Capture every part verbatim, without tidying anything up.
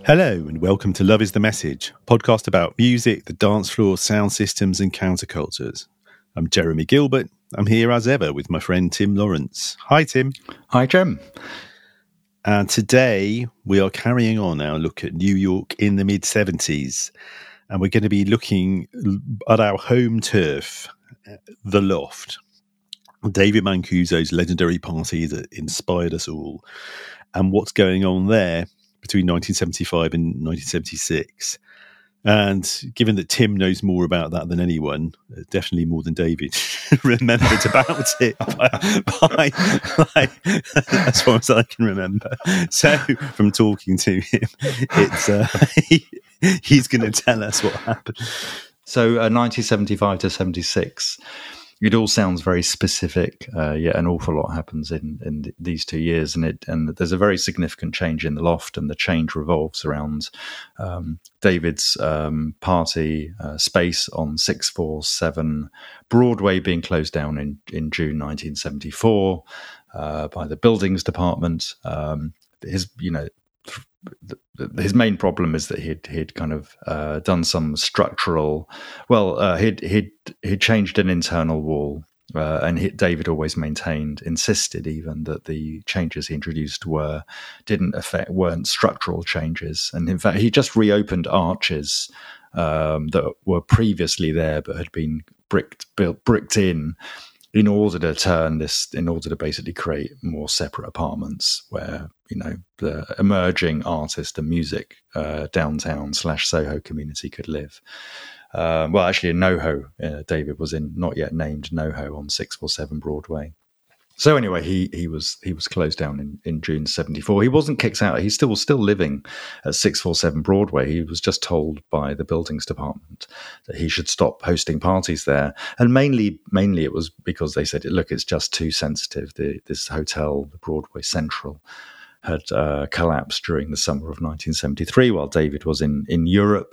Hello and welcome to Love is the Message, a podcast about music, the dance floor, sound systems and countercultures. I'm Jeremy Gilbert. I'm here as ever with my friend Tim Lawrence. Hi Tim. Hi Jem. And today we are carrying on our look at New York in the mid seventies, and we're going to be looking at our home turf, the Loft, David Mancuso's legendary party that inspired us all, and what's going on there between nineteen seventy-five and nineteen seventy-six. And given that Tim knows more about that than anyone, definitely more than David remembered about it by, by, by as far as I can remember. So from talking to him, it's uh, he, he's going to tell us what happened. So uh, nineteen seventy-five to seventy-six, it all sounds very specific, uh, yet an awful lot happens in, in th- these two years. And it and there's a very significant change in the Loft, and the change revolves around um, David's um, party uh, space on six forty-seven Broadway being closed down in, in June nineteen seventy-four uh, by the Buildings Department. Um, his, you know, his main problem is that he'd he'd kind of uh, done some structural. Well, uh, he'd he'd he'd changed an internal wall, uh, and he, David always maintained, insisted even that the changes he introduced were didn't affect weren't structural changes, and in fact he just reopened arches um, that were previously there but had been bricked built bricked in. In order to turn this, in order to basically create more separate apartments where, you know, the emerging artist and music uh, downtown slash Soho community could live. Uh, well, actually, in NoHo, uh, David was in not yet named NoHo on six forty-seven Broadway. So anyway, he he was he was closed down in, in June seventy-four. He wasn't kicked out. He's still still living at six forty-seven Broadway. He was just told by the Buildings Department that he should stop hosting parties there. And mainly mainly it was because they said, look, it's just too sensitive. The, this hotel, the Broadway Central, had uh, collapsed during the summer of nineteen seventy-three while David was in, in Europe.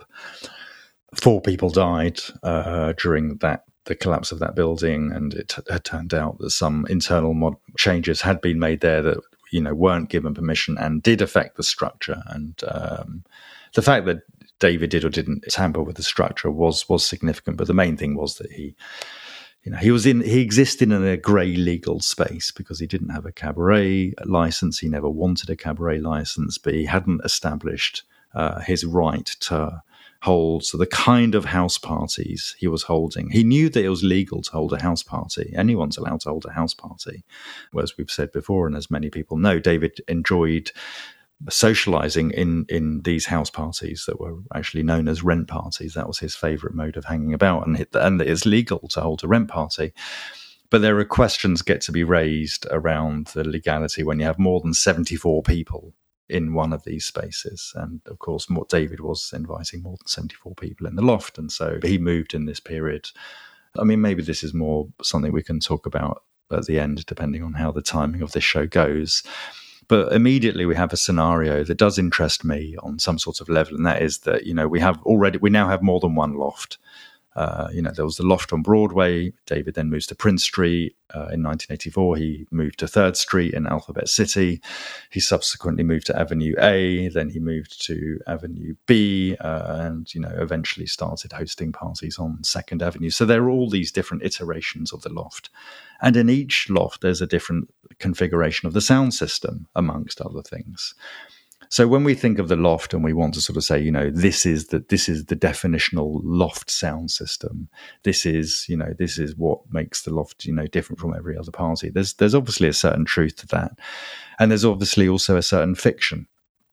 Four people died uh, during that the collapse of that building, and it had turned out that some internal mod- changes had been made there that, you know, weren't given permission and did affect the structure. And um, the fact that David did or didn't tamper with the structure was was significant. But the main thing was that he, you know, he was in he existed in a grey legal space because he didn't have a cabaret license. He never wanted a cabaret license, but he hadn't established uh, his right to hold so the kind of house parties he was holding. He knew that it was legal to hold a house party. Anyone's allowed to hold a house party. As we've said before, and as many people know, David enjoyed socializing in, in these house parties that were actually known as rent parties. That was his favorite mode of hanging about, and, it, and it's legal to hold a rent party. But there are questions get to be raised around the legality when you have more than seventy-four people in one of these spaces. And of course, more, David was inviting more than seventy-four people in the Loft. And so he moved in this period. I mean, maybe this is more something we can talk about at the end, depending on how the timing of this show goes. But immediately we have a scenario that does interest me on some sort of level. And that is that, you know, we have already, we now have more than one Loft. Uh, you know, there was the Loft on Broadway. David then moves to Prince Street. Uh, in nineteen eighty-four, he moved to third Street in Alphabet City. He subsequently moved to Avenue A. Then he moved to Avenue B, uh, and, you know, eventually started hosting parties on second Avenue. So there are all these different iterations of the Loft. And in each Loft, there's a different configuration of the sound system, amongst other things. So when we think of the Loft and we want to sort of say, you know, this is the this is the definitional Loft sound system. This is, you know, this is what makes the Loft, you know, different from every other party. There's there's obviously a certain truth to that, and there's obviously also a certain fiction.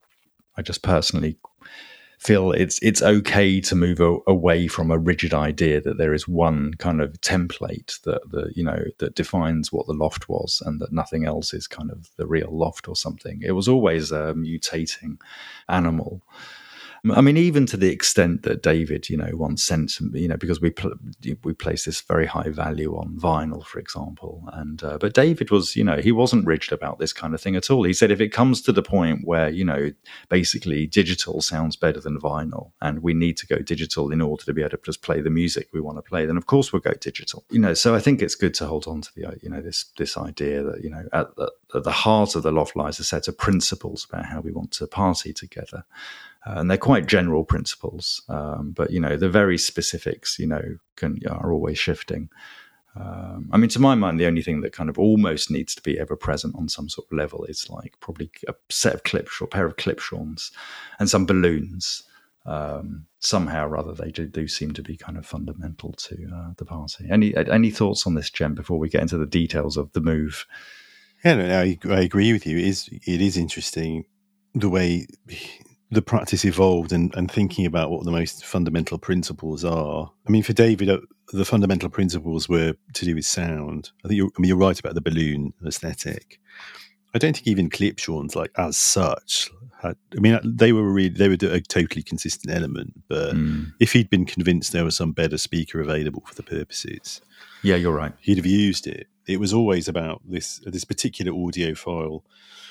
I just personally feel it's it's okay to move a, away from a rigid idea that there is one kind of template that the you know that defines what the Loft was, and that nothing else is kind of the real Loft or something. It was always a mutating animal. I mean, even to the extent that David, you know, once sent, you know, because we pl- we place this very high value on vinyl, for example, and uh, but David was, you know, he wasn't rigid about this kind of thing at all. He said if it comes to the point where, you know, basically digital sounds better than vinyl, and we need to go digital in order to be able to just play the music we want to play, then of course we'll go digital. You know, so I think it's good to hold on to the, you know, this this idea that, you know, at the, at the heart of the loft lies a set of principles about how we want to party together. Uh, and they're quite general principles, um, but, you know, the very specifics, you know, can are always shifting. Um, I mean, to my mind, the only thing that kind of almost needs to be ever present on some sort of level is like probably a set of clips or a pair of clipshawns and some balloons. Um, somehow or other, they do, do seem to be kind of fundamental to uh, the party. Any any thoughts on this, Jem, before we get into the details of the move? Yeah, no, I, I agree with you. It is, it is interesting the way the practice evolved and, and thinking about what the most fundamental principles are. I mean, for David, uh, the fundamental principles were to do with sound. I think you're, I mean, you're right about the balloon aesthetic. I don't think even clipshawns, like as such, had, I mean, they were really, they were a totally consistent element. But mm. if he'd been convinced there was some better speaker available for the purposes, yeah, you're right, he'd have used it. It was always about this this particular audiophile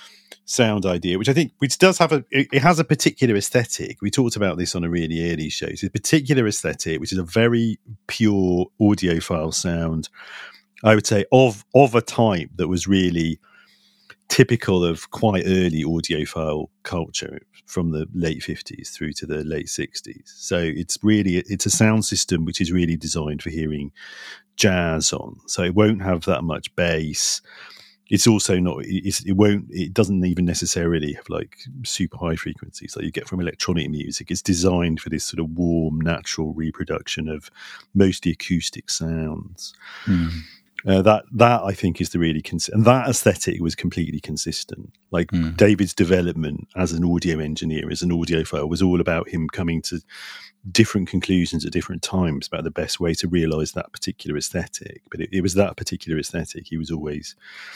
sound idea, which I think which does have a it, it has a particular aesthetic. We talked about this on a really early show. So a particular aesthetic, which is a very pure audiophile sound, I would say, of of a type that was really typical of quite early audiophile culture from the late fifties through to the late sixties. So it's really it's a sound system which is really designed for hearing jazz on. So it won't have that much bass. It's also not it's, it won't it doesn't even necessarily have like super high frequencies like you get from electronic music. It's designed for this sort of warm, natural reproduction of mostly acoustic sounds. Mm. Uh, that that I think is the really cons- and that aesthetic was completely consistent. Like mm. David's development as an audio engineer, as an audiophile, was all about him coming to different conclusions at different times about the best way to realise that particular aesthetic. But it, it was that particular aesthetic he was always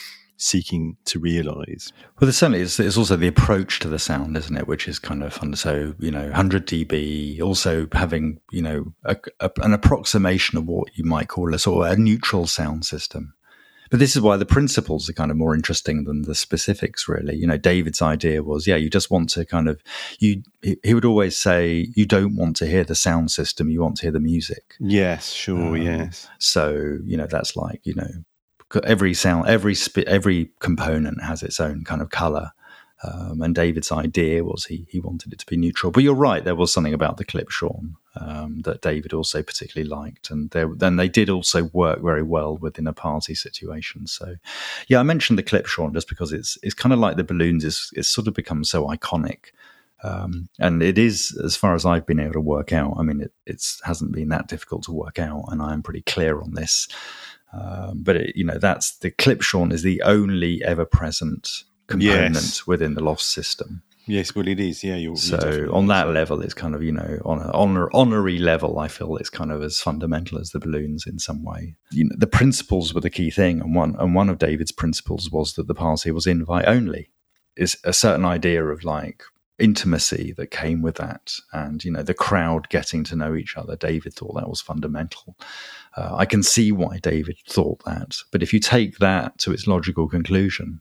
seeking to realise. Well, there's certainly it's, it's also the approach to the sound, isn't it? Which is kind of fun. So, you know, one hundred decibels, also having, you know, a, a, an approximation of what you might call a sort of a neutral sound system. But this is why the principles are kind of more interesting than the specifics, really. You know, David's idea was, yeah, you just want to kind of, you. He, he would always say, you don't want to hear the sound system, you want to hear the music. Yes, sure, um, yes. So, you know, that's like, you know, every sound, every sp- every component has its own kind of color. Um, and David's idea was he he wanted it to be neutral. But you're right, there was something about the clipshawn um, that David also particularly liked. And then they did also work very well within a party situation. So, yeah, I mentioned the clipshawn just because it's it's kind of like the balloons. It's, it's sort of become so iconic. Um, and it is, as far as I've been able to work out, I mean, it it's, hasn't been that difficult to work out. And I'm pretty clear on this. Um, but, it, you know, that's the clipshawn is the only ever-present component yes. within the loft system. Yes, well, it is. Yeah, you're, so you're on that level, it's kind of, you know, on an honor, honorary level, I feel it's kind of as fundamental as the balloons in some way. You know, the principles were the key thing, and one and one of David's principles was that the party was invite only. Is a certain idea of like intimacy that came with that, and you know, the crowd getting to know each other. David thought that was fundamental. Uh, I can see why David thought that, but if you take that to its logical conclusion,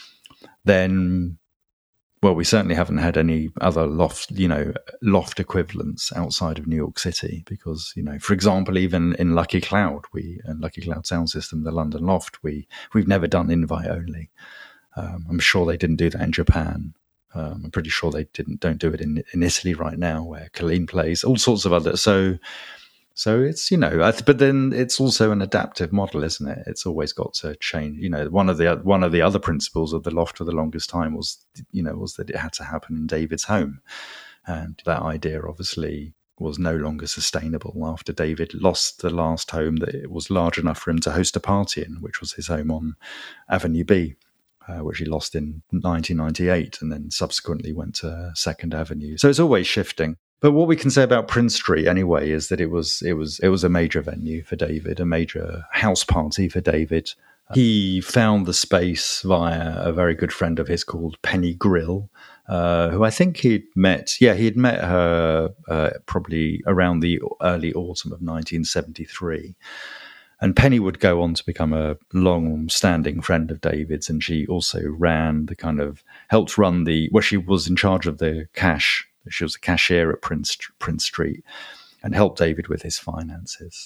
then, well, we certainly haven't had any other loft, you know, loft equivalents outside of New York City, because, you know, for example, even in Lucky Cloud, we, in Lucky Cloud Sound System, the London loft, we, we've never done invite only. Um, I'm sure they didn't do that in Japan. Um, I'm pretty sure they didn't, don't do it in, in Italy right now, where Colleen plays, all sorts of other, so, So it's, you know, but then it's also an adaptive model, isn't it? It's always got to change. You know, one of the one of the other principles of the loft for the longest time was, you know, was that it had to happen in David's home, and that idea obviously was no longer sustainable after David lost the last home that it was large enough for him to host a party in, which was his home on Avenue B, uh, which he lost in nineteen ninety-eight, and then subsequently went to Second Avenue. So it's always shifting. But what we can say about Prince Street anyway is that it was it was it was a major venue for David, a major house party for David. He found the space via a very good friend of his called Penny Grill, uh, who I think he'd met. Yeah, he'd met her uh, probably around the early autumn of nineteen seventy-three. And Penny would go on to become a long-standing friend of David's, and she also ran the kind of helped run the. Well, she was in charge of the cash. She was a cashier at Prince Prince Street and helped David with his finances.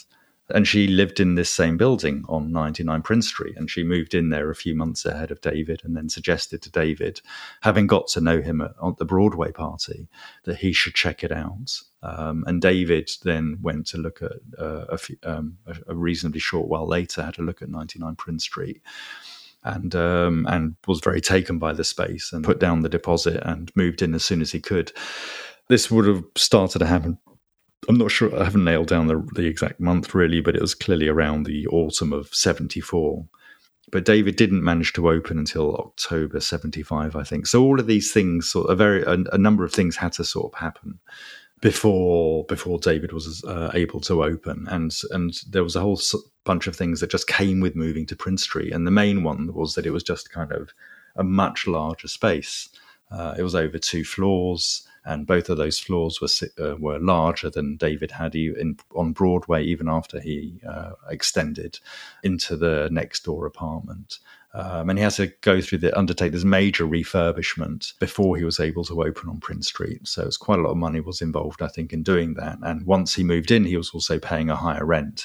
And she lived in this same building on ninety-nine Prince Street, and she moved in there a few months ahead of David, and then suggested to David, having got to know him at, at the Broadway party, that he should check it out. Um, and David then went to look at uh, a, few, um, a, a reasonably short while later, had a look at ninety-nine Prince Street, and um, and was very taken by the space and put down the deposit and moved in as soon as he could. This would have started to happen. I'm not sure, I haven't nailed down the, the exact month really, but it was clearly around the autumn of seventy-four. But David didn't manage to open until October seventy-five, I think. So all of these things, sort of a very a, a number of things had to sort of happen before before David was uh, able to open, and and there was a whole bunch of things that just came with moving to Prince Street. And the main one was that it was just kind of a much larger space. Uh, it was over two floors. And both of those floors were uh, were larger than David had in, on Broadway, even after he uh, extended into the next door apartment. Um, and he had to go through the undertake this major refurbishment before he was able to open on Prince Street. So it's quite a lot of money was involved, I think, in doing that. And once he moved in, he was also paying a higher rent.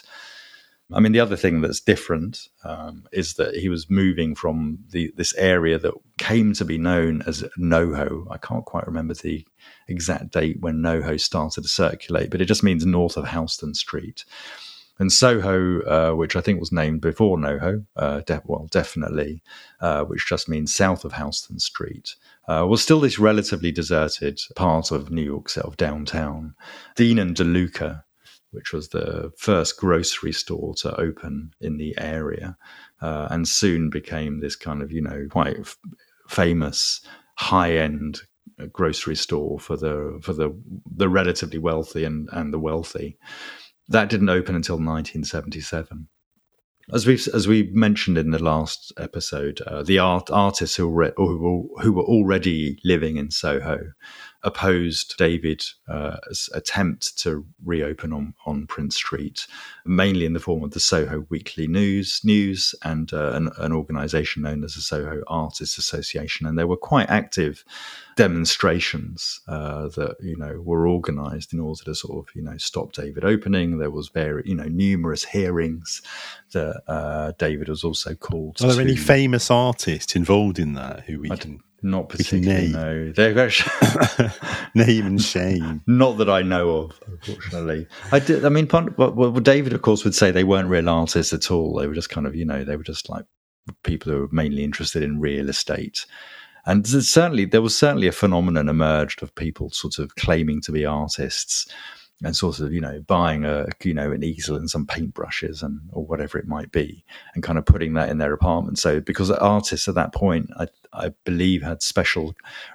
I mean, the other thing that's different um, is that he was moving from the this area that came to be known as NoHo. I can't quite remember the exact date when NoHo started to circulate, but it just means north of Houston Street. And Soho, uh, which I think was named before NoHo, uh, de- well, definitely, uh, which just means south of Houston Street, uh, was still this relatively deserted part of New York, sort of downtown. Dean and DeLuca, which was the first grocery store to open in the area, uh, and soon became this kind of, you know, quite f- famous high-end grocery store for the for the the relatively wealthy and, and the wealthy. That didn't open until nineteen seventy-seven. As we as we mentioned in the last episode, uh, the art artists who were who were, who were already living in Soho opposed David's uh, attempt to reopen on, on Prince Street, mainly in the form of the Soho Weekly News News and uh, an, an organisation known as the Soho Artists Association, and there were quite active demonstrations uh, that you know were organised in order to sort of you know stop David opening. There was very you know numerous hearings that uh, David was also called. Are there to, any famous artists involved in that who we I can? Not particularly, no. They're actually name and shame. Not that I know of, unfortunately. I did. I mean, well, David, of course, would say they weren't real artists at all. They were just kind of, you know, they were just like people who were mainly interested in real estate. And certainly, there was certainly a phenomenon emerged of people sort of claiming to be artists and sort of, you know, buying a, you know, an easel and some paintbrushes and or whatever it might be, and kind of putting that in their apartment. So, because artists at that point, I, I believe, had special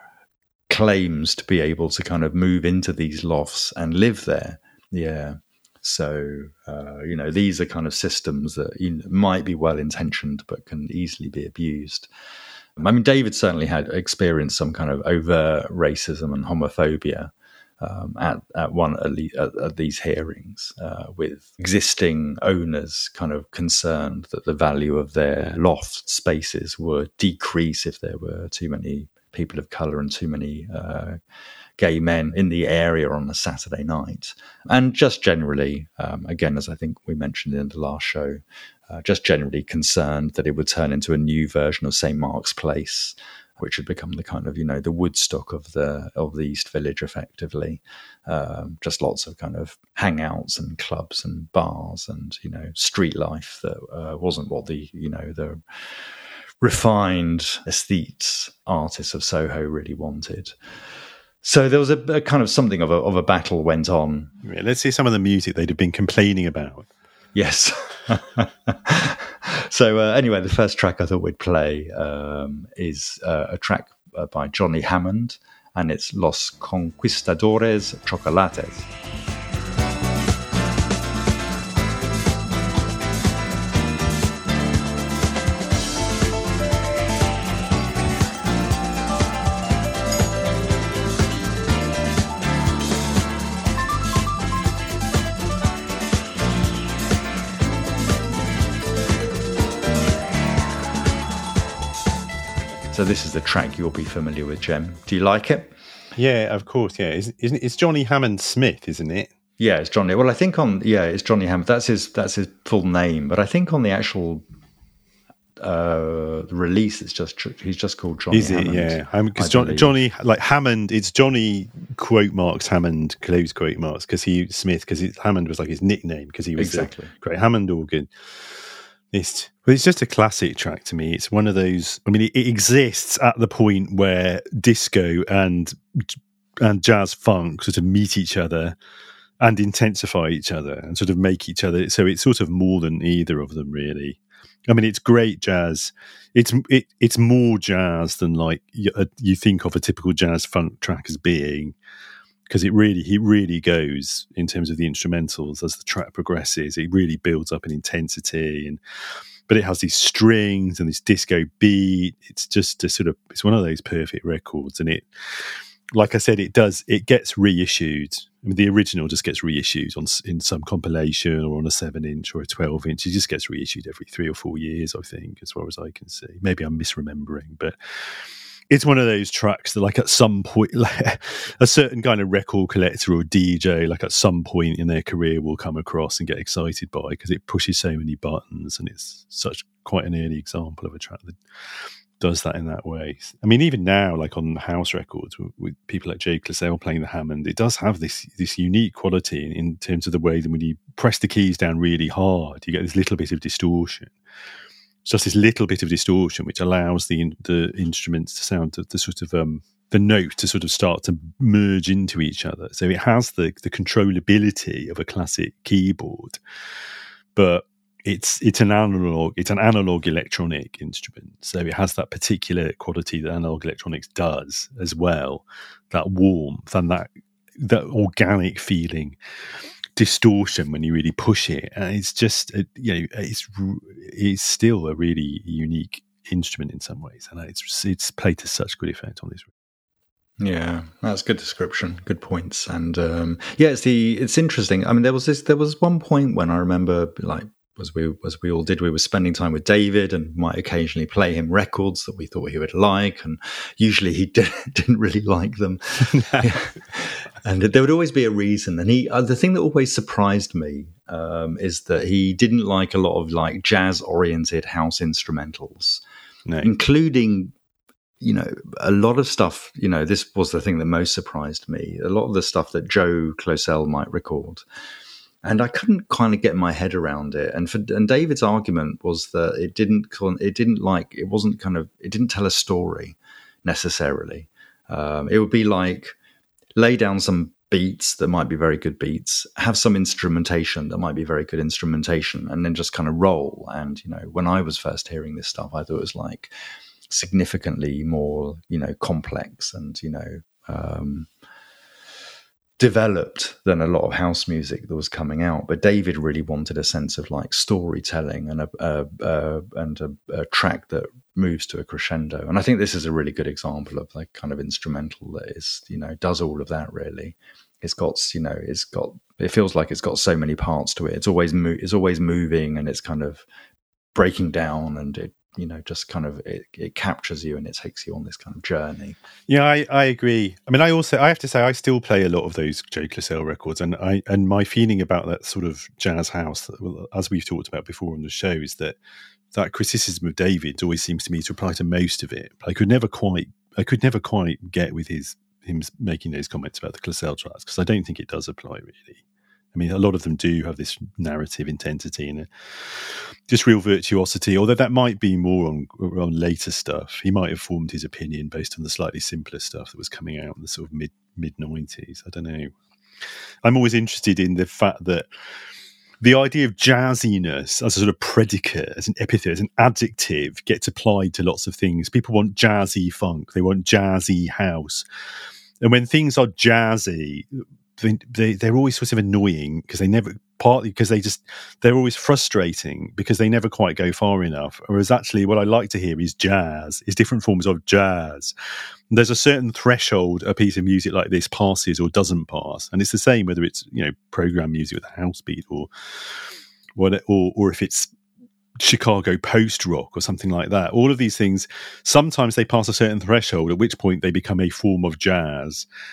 claims to be able to kind of move into these lofts and live there. Yeah. So, uh, you know, these are kind of systems that you know, might be well intentioned, but can easily be abused. I mean, David certainly had experienced some kind of overt racism and homophobia. Um, at, at one at, le- at, at these hearings, uh, with existing owners kind of concerned that the value of their loft spaces would decrease if there were too many people of colour and too many uh, gay men in the area on a Saturday night. And just generally, um, again, as I think we mentioned in the last show, uh, just generally concerned that it would turn into a new version of Saint Mark's Place, which had become the kind of, you know, the Woodstock of the of the East Village, effectively. Um, just lots of kind of hangouts and clubs and bars and, you know, street life that uh, wasn't what the, you know, the refined aesthetes artists of Soho really wanted. So there was a, a kind of something of a, of a battle went on. Yeah, let's hear some of the music they'd have been complaining about. Yes. So uh, anyway, the first track I thought we'd play um, is uh, a track uh, by Johnny Hammond, and it's Los Conquistadores Chocolates. So this is the track you'll be familiar with, Jem. Do you like it? Yeah, of course. Yeah, isn't, isn't it's Johnny Hammond Smith, isn't it? Yeah, it's Johnny. Well, I think on yeah, it's Johnny Hammond. That's his that's his full name. But I think on the actual uh, release, it's just he's just called Johnny Is it? Hammond. Yeah, because John, Johnny like Hammond. It's Johnny quote marks Hammond close quote marks because he Smith because Hammond was like his nickname because he was exactly the great Hammond organ. It's well, it's just a classic track to me. It's one of those. I mean, it, it exists at the point where disco and and jazz funk sort of meet each other and intensify each other and sort of make each other. So it's sort of more than either of them, really. I mean, it's great jazz. It's it, it's more jazz than like you, uh, you think of a typical jazz funk track as being, because it really it really goes in terms of the instrumentals as the track progresses. It really builds up in intensity, and but it has these strings and this disco beat. It's just a sort of it's one of those perfect records, and it. Like I said, it does. It gets reissued. I mean, the original just gets reissued on in some compilation or on a seven-inch or a twelve-inch. It just gets reissued every three or four years, I think, as far as I can see. Maybe I'm misremembering, but it's one of those tracks that, like, at some point, like, a certain kind of record collector or D J, like at some point in their career, will come across and get excited by because it pushes so many buttons, and it's such quite an early example of a track that does that in that way. I mean, even now, like on house records, with, with people like Joe Classell playing the Hammond, it does have this this unique quality in, in terms of the way that when you press the keys down really hard, you get this little bit of distortion. It's just this little bit of distortion which allows the the instruments to sound the, the sort of um, the note to sort of start to merge into each other. So it has the the controllability of a classic keyboard, but It's it's an analog it's an analog electronic instrument, so it has that particular quality that analog electronics does as well, that warmth and that that organic feeling, distortion when you really push it, and it's just a, you know it's it's still a really unique instrument in some ways, and it's it's played to such good effect on this. Yeah, that's good description, good points, and um, yeah, it's the it's interesting. I mean, there was this there was one point when I remember like. As we as we all did, we were spending time with David and might occasionally play him records that we thought he would like, and usually he did, didn't really like them. Yeah. And there would always be a reason. And he, uh, the thing that always surprised me um, is that he didn't like a lot of like jazz-oriented house instrumentals, no. including, you know, a lot of stuff. You know, this was the thing that most surprised me. A lot of the stuff that Joe Classell might record. And I couldn't kind of get my head around it. And for, and David's argument was that it didn't it didn't like it wasn't kind of it didn't tell a story necessarily. Um, it would be like lay down some beats that might be very good beats, have some instrumentation that might be very good instrumentation, and then just kind of roll. And you know, when I was first hearing this stuff, I thought it was like significantly more, you know, complex and you know. Um, developed than a lot of house music that was coming out, but David really wanted a sense of like storytelling and a, a, a and a, a track that moves to a crescendo. And I think this is a really good example of like kind of instrumental that is, you know, does all of that really. It's got, you know, it's got, it feels like it's got so many parts to it. It's always mo- it's always moving, and it's kind of breaking down, and it, you know, just kind of it, it captures you and it takes you on this kind of journey. Yeah, I, I agree. I mean, I also I have to say I still play a lot of those Joe Classell records, and I and my feeling about that sort of jazz house, as we've talked about before on the show, is that that criticism of David always seems to me to apply to most of it. I could never quite I could never quite get with his him making those comments about the Classell tracks, because I don't think it does apply really. I mean, a lot of them do have this narrative intensity and a, just real virtuosity, although that might be more on, on later stuff. He might have formed his opinion based on the slightly simpler stuff that was coming out in the sort of mid, mid-nineties. I don't know. I'm always interested in the fact that the idea of jazziness as a sort of predicate, as an epithet, as an adjective, gets applied to lots of things. People want jazzy funk. They want jazzy house. And when things are jazzy, They, they're always sort of annoying because they never, partly because they just, they're always frustrating because they never quite go far enough. Whereas actually what I like to hear is jazz, is different forms of jazz. And there's a certain threshold a piece of music like this passes or doesn't pass. And it's the same whether it's, you know, program music with a house beat or what, or, or if it's Chicago post rock or something like that. All of these things, sometimes they pass a certain threshold, at which point they become a form of jazz.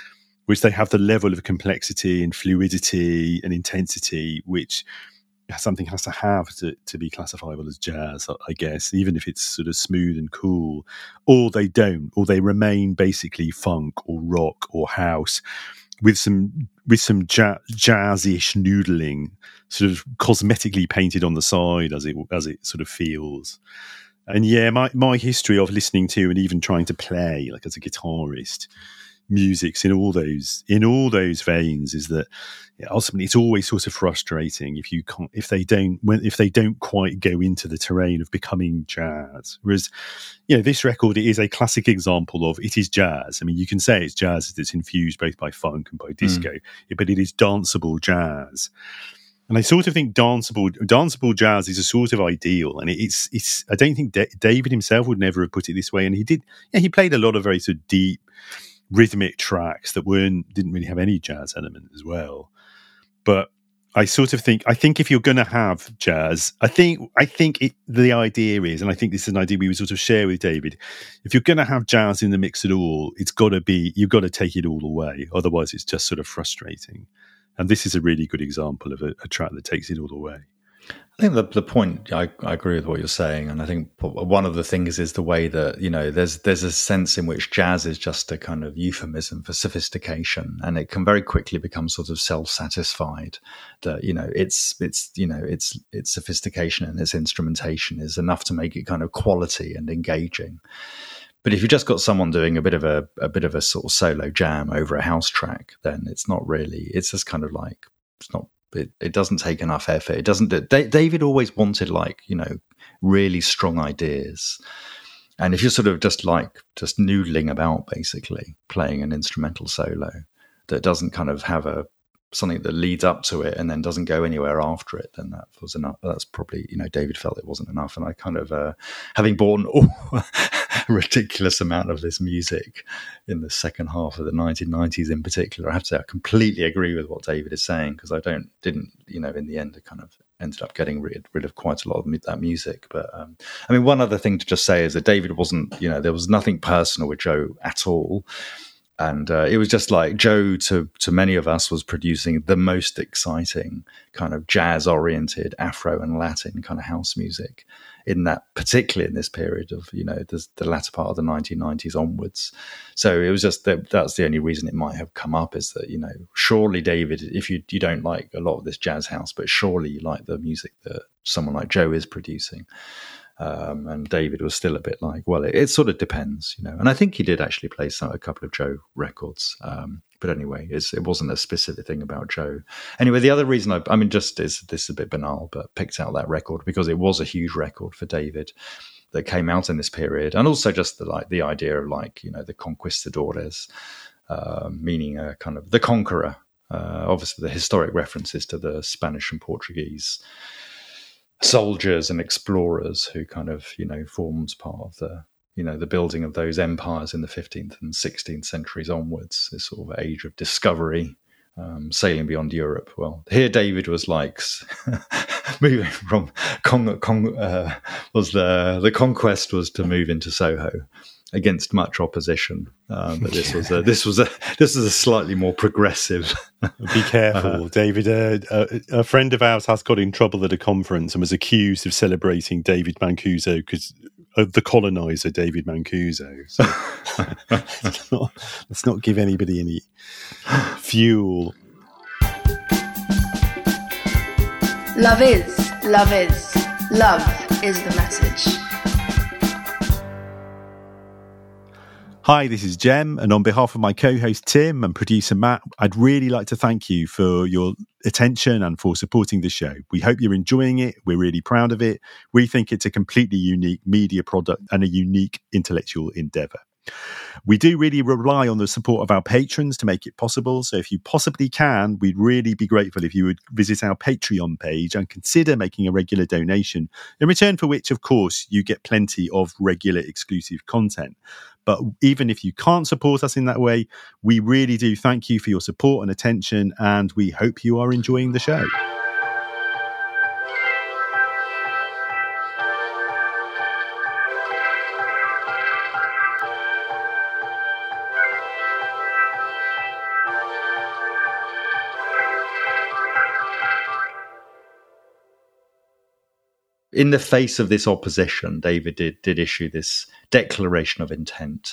which they have the level of complexity and fluidity and intensity which something has to have to, to be classifiable as jazz, I guess, even if it's sort of smooth and cool, or they don't, or they remain basically funk or rock or house with some with some ja- jazzish noodling, sort of cosmetically painted on the side as it as it sort of feels. And yeah, my my history of listening to and even trying to play, like as a guitarist, musics in all those in all those veins is that yeah, ultimately it's always sort of frustrating if you can't if they don't when if they don't quite go into the terrain of becoming jazz. Whereas, you know, this record is a classic example of it is jazz. I mean, you can say it's jazz that's infused both by funk and by disco, mm. but it is danceable jazz. And I sort of think danceable danceable jazz is a sort of ideal, and it's it's. I don't think D- David himself would never have put it this way, and he did. Yeah, he played a lot of very sort of deep rhythmic tracks that weren't didn't really have any jazz element as well. But I sort of think I think if you're going to have jazz, I think I think it, the idea is, and I think this is an idea we would sort of share with David. If you're going to have jazz in the mix at all, it's got to be you've got to take it all away. Otherwise, it's just sort of frustrating. And this is a really good example of a, a track that takes it all away. I think the the point I, I agree with what you're saying, and I think one of the things is the way that, you know, there's there's a sense in which jazz is just a kind of euphemism for sophistication, and it can very quickly become sort of self-satisfied that, you know, it's it's you know its its sophistication and its instrumentation is enough to make it kind of quality and engaging. But if you've just got someone doing a bit of a a bit of a sort of solo jam over a house track, then it's not really. It's just kind of like it's not. It, it doesn't take enough effort. It doesn't. D- David always wanted, like, you know, really strong ideas. And if you're sort of just like just noodling about, basically playing an instrumental solo that doesn't kind of have a something that leads up to it and then doesn't go anywhere after it, then that was enough. That's probably, you know, David felt it wasn't enough. And I kind of, uh, having bought an a ridiculous amount of this music in the second half of the nineteen nineties in particular, I have to say I completely agree with what David is saying, because I don't, didn't, you know, in the end, I kind of ended up getting rid, rid of quite a lot of that music. But um, I mean, one other thing to just say is that David wasn't, you know, there was nothing personal with Joe at all. And uh, it was just like Joe, to to many of us, was producing the most exciting kind of jazz-oriented Afro and Latin kind of house music in that, particularly in this period of, you know, the, the latter part of the nineteen nineties onwards. So it was just that that's the only reason it might have come up, is that, you know, surely David, if you you don't like a lot of this jazz house, but surely you like the music that someone like Joe is producing. Um, and David was still a bit like, well, it, it sort of depends, you know. And I think he did actually play some, a couple of Joe records. Um, but anyway, it's, it wasn't a specific thing about Joe. Anyway, the other reason I, I mean, just is this is a bit banal, but picked out that record because it was a huge record for David that came out in this period, and also just the like the idea of, like, you know, the conquistadores, uh, meaning a kind of the conqueror. Uh, obviously, the historic references to the Spanish and Portuguese soldiers and explorers who kind of, you know, forms part of the, you know, the building of those empires in the fifteenth and sixteenth centuries onwards, this sort of age of discovery, um, sailing beyond Europe. Well, here David was like moving from con, con, uh, was the the conquest was to move into Soho against much opposition, um, but this was a, this was a this is a slightly more progressive. Be careful, uh, David. Uh, a, a friend of ours has got in trouble at a conference and was accused of celebrating David Mancuso because of the colonizer David Mancuso. So let's, not, let's not give anybody any fuel. Love is, love is, love is the message. Hi, this is Jem, and on behalf of my co-host Tim and producer Matt, I'd really like to thank you for your attention and for supporting the show. We hope you're enjoying it. We're really proud of it. We think it's a completely unique media product and a unique intellectual endeavour. We do really rely on the support of our patrons to make it possible. So if you possibly can, we'd really be grateful if you would visit our Patreon page and consider making a regular donation, in return for which, of course, you get plenty of regular exclusive content. But even if you can't support us in that way, we really do thank you for your support and attention, and we hope you are enjoying the show. in the face of this opposition, David did, did issue this declaration of intent.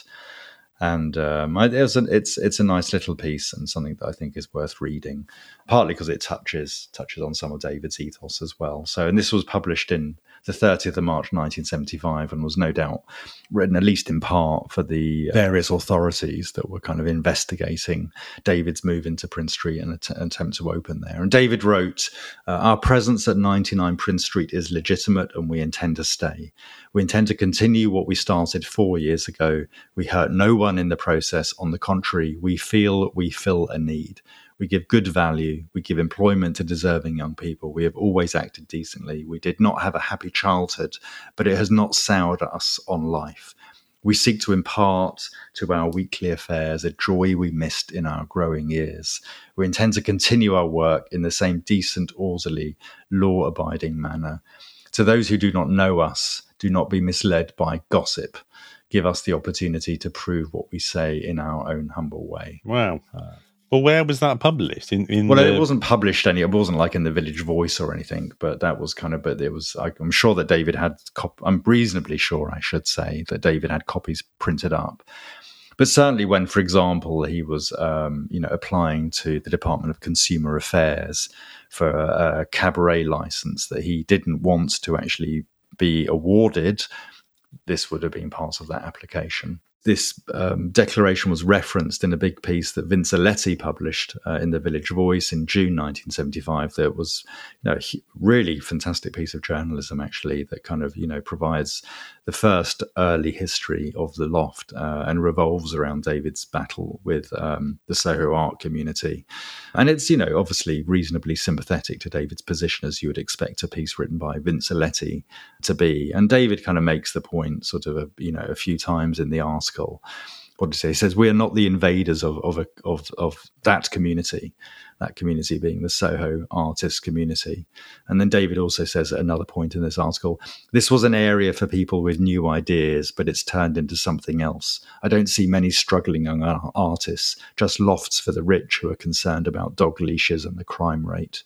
And um, it was an, it's it's a nice little piece and something that I think is worth reading, partly because it touches touches on some of David's ethos as well. So, and this was published in the thirtieth of March, nineteen seventy-five, and was no doubt written, at least in part, for the various authorities that were kind of investigating David's move into Prince Street and att- attempt to open there. And David wrote, uh, "Our presence at ninety-nine Prince Street is legitimate, and we intend to stay. We intend to continue what we started four years ago. We hurt no one in the process. On the contrary, we feel we fill a need. We give good value. We give employment to deserving young people. We have always acted decently. We did not have a happy childhood, but it has not soured us on life. We seek to impart to our weekly affairs a joy we missed in our growing years. We intend to continue our work in the same decent, orderly, law-abiding manner. To those who do not know us, do not be misled by gossip. Give us the opportunity to prove what we say in our own humble way." Wow. Uh, well, where was that published? In, in well, the... it wasn't published any. It wasn't like in the Village Voice or anything. But that was kind of. But it was. I, I'm sure that David had. Cop- I'm reasonably sure, I should say, that David had copies printed up. But certainly, when, for example, he was, um, you know, applying to the Department of Consumer Affairs for a, a cabaret license that he didn't want to actually be awarded, this would have been part of that application. This um, declaration was referenced in a big piece that Vince Aletti published uh, in the Village Voice in June nineteen seventy-five. That was, you know, a really fantastic piece of journalism, actually, that kind of, you know, provides the first early history of the Loft uh, and revolves around David's battle with um, the Soho art community. And it's, you know, obviously reasonably sympathetic to David's position, as you would expect a piece written by Vince Aletti to be. And David kind of makes the point sort of, a, you know, a few times in the article. What did he say? He says, "We are not the invaders of of, a, of of that community, that community being the Soho artist community." And then David also says at another point in this article, "This was an area for people with new ideas, but it's turned into something else. I don't see many struggling young artists, just lofts for the rich who are concerned about dog leashes and the crime rate."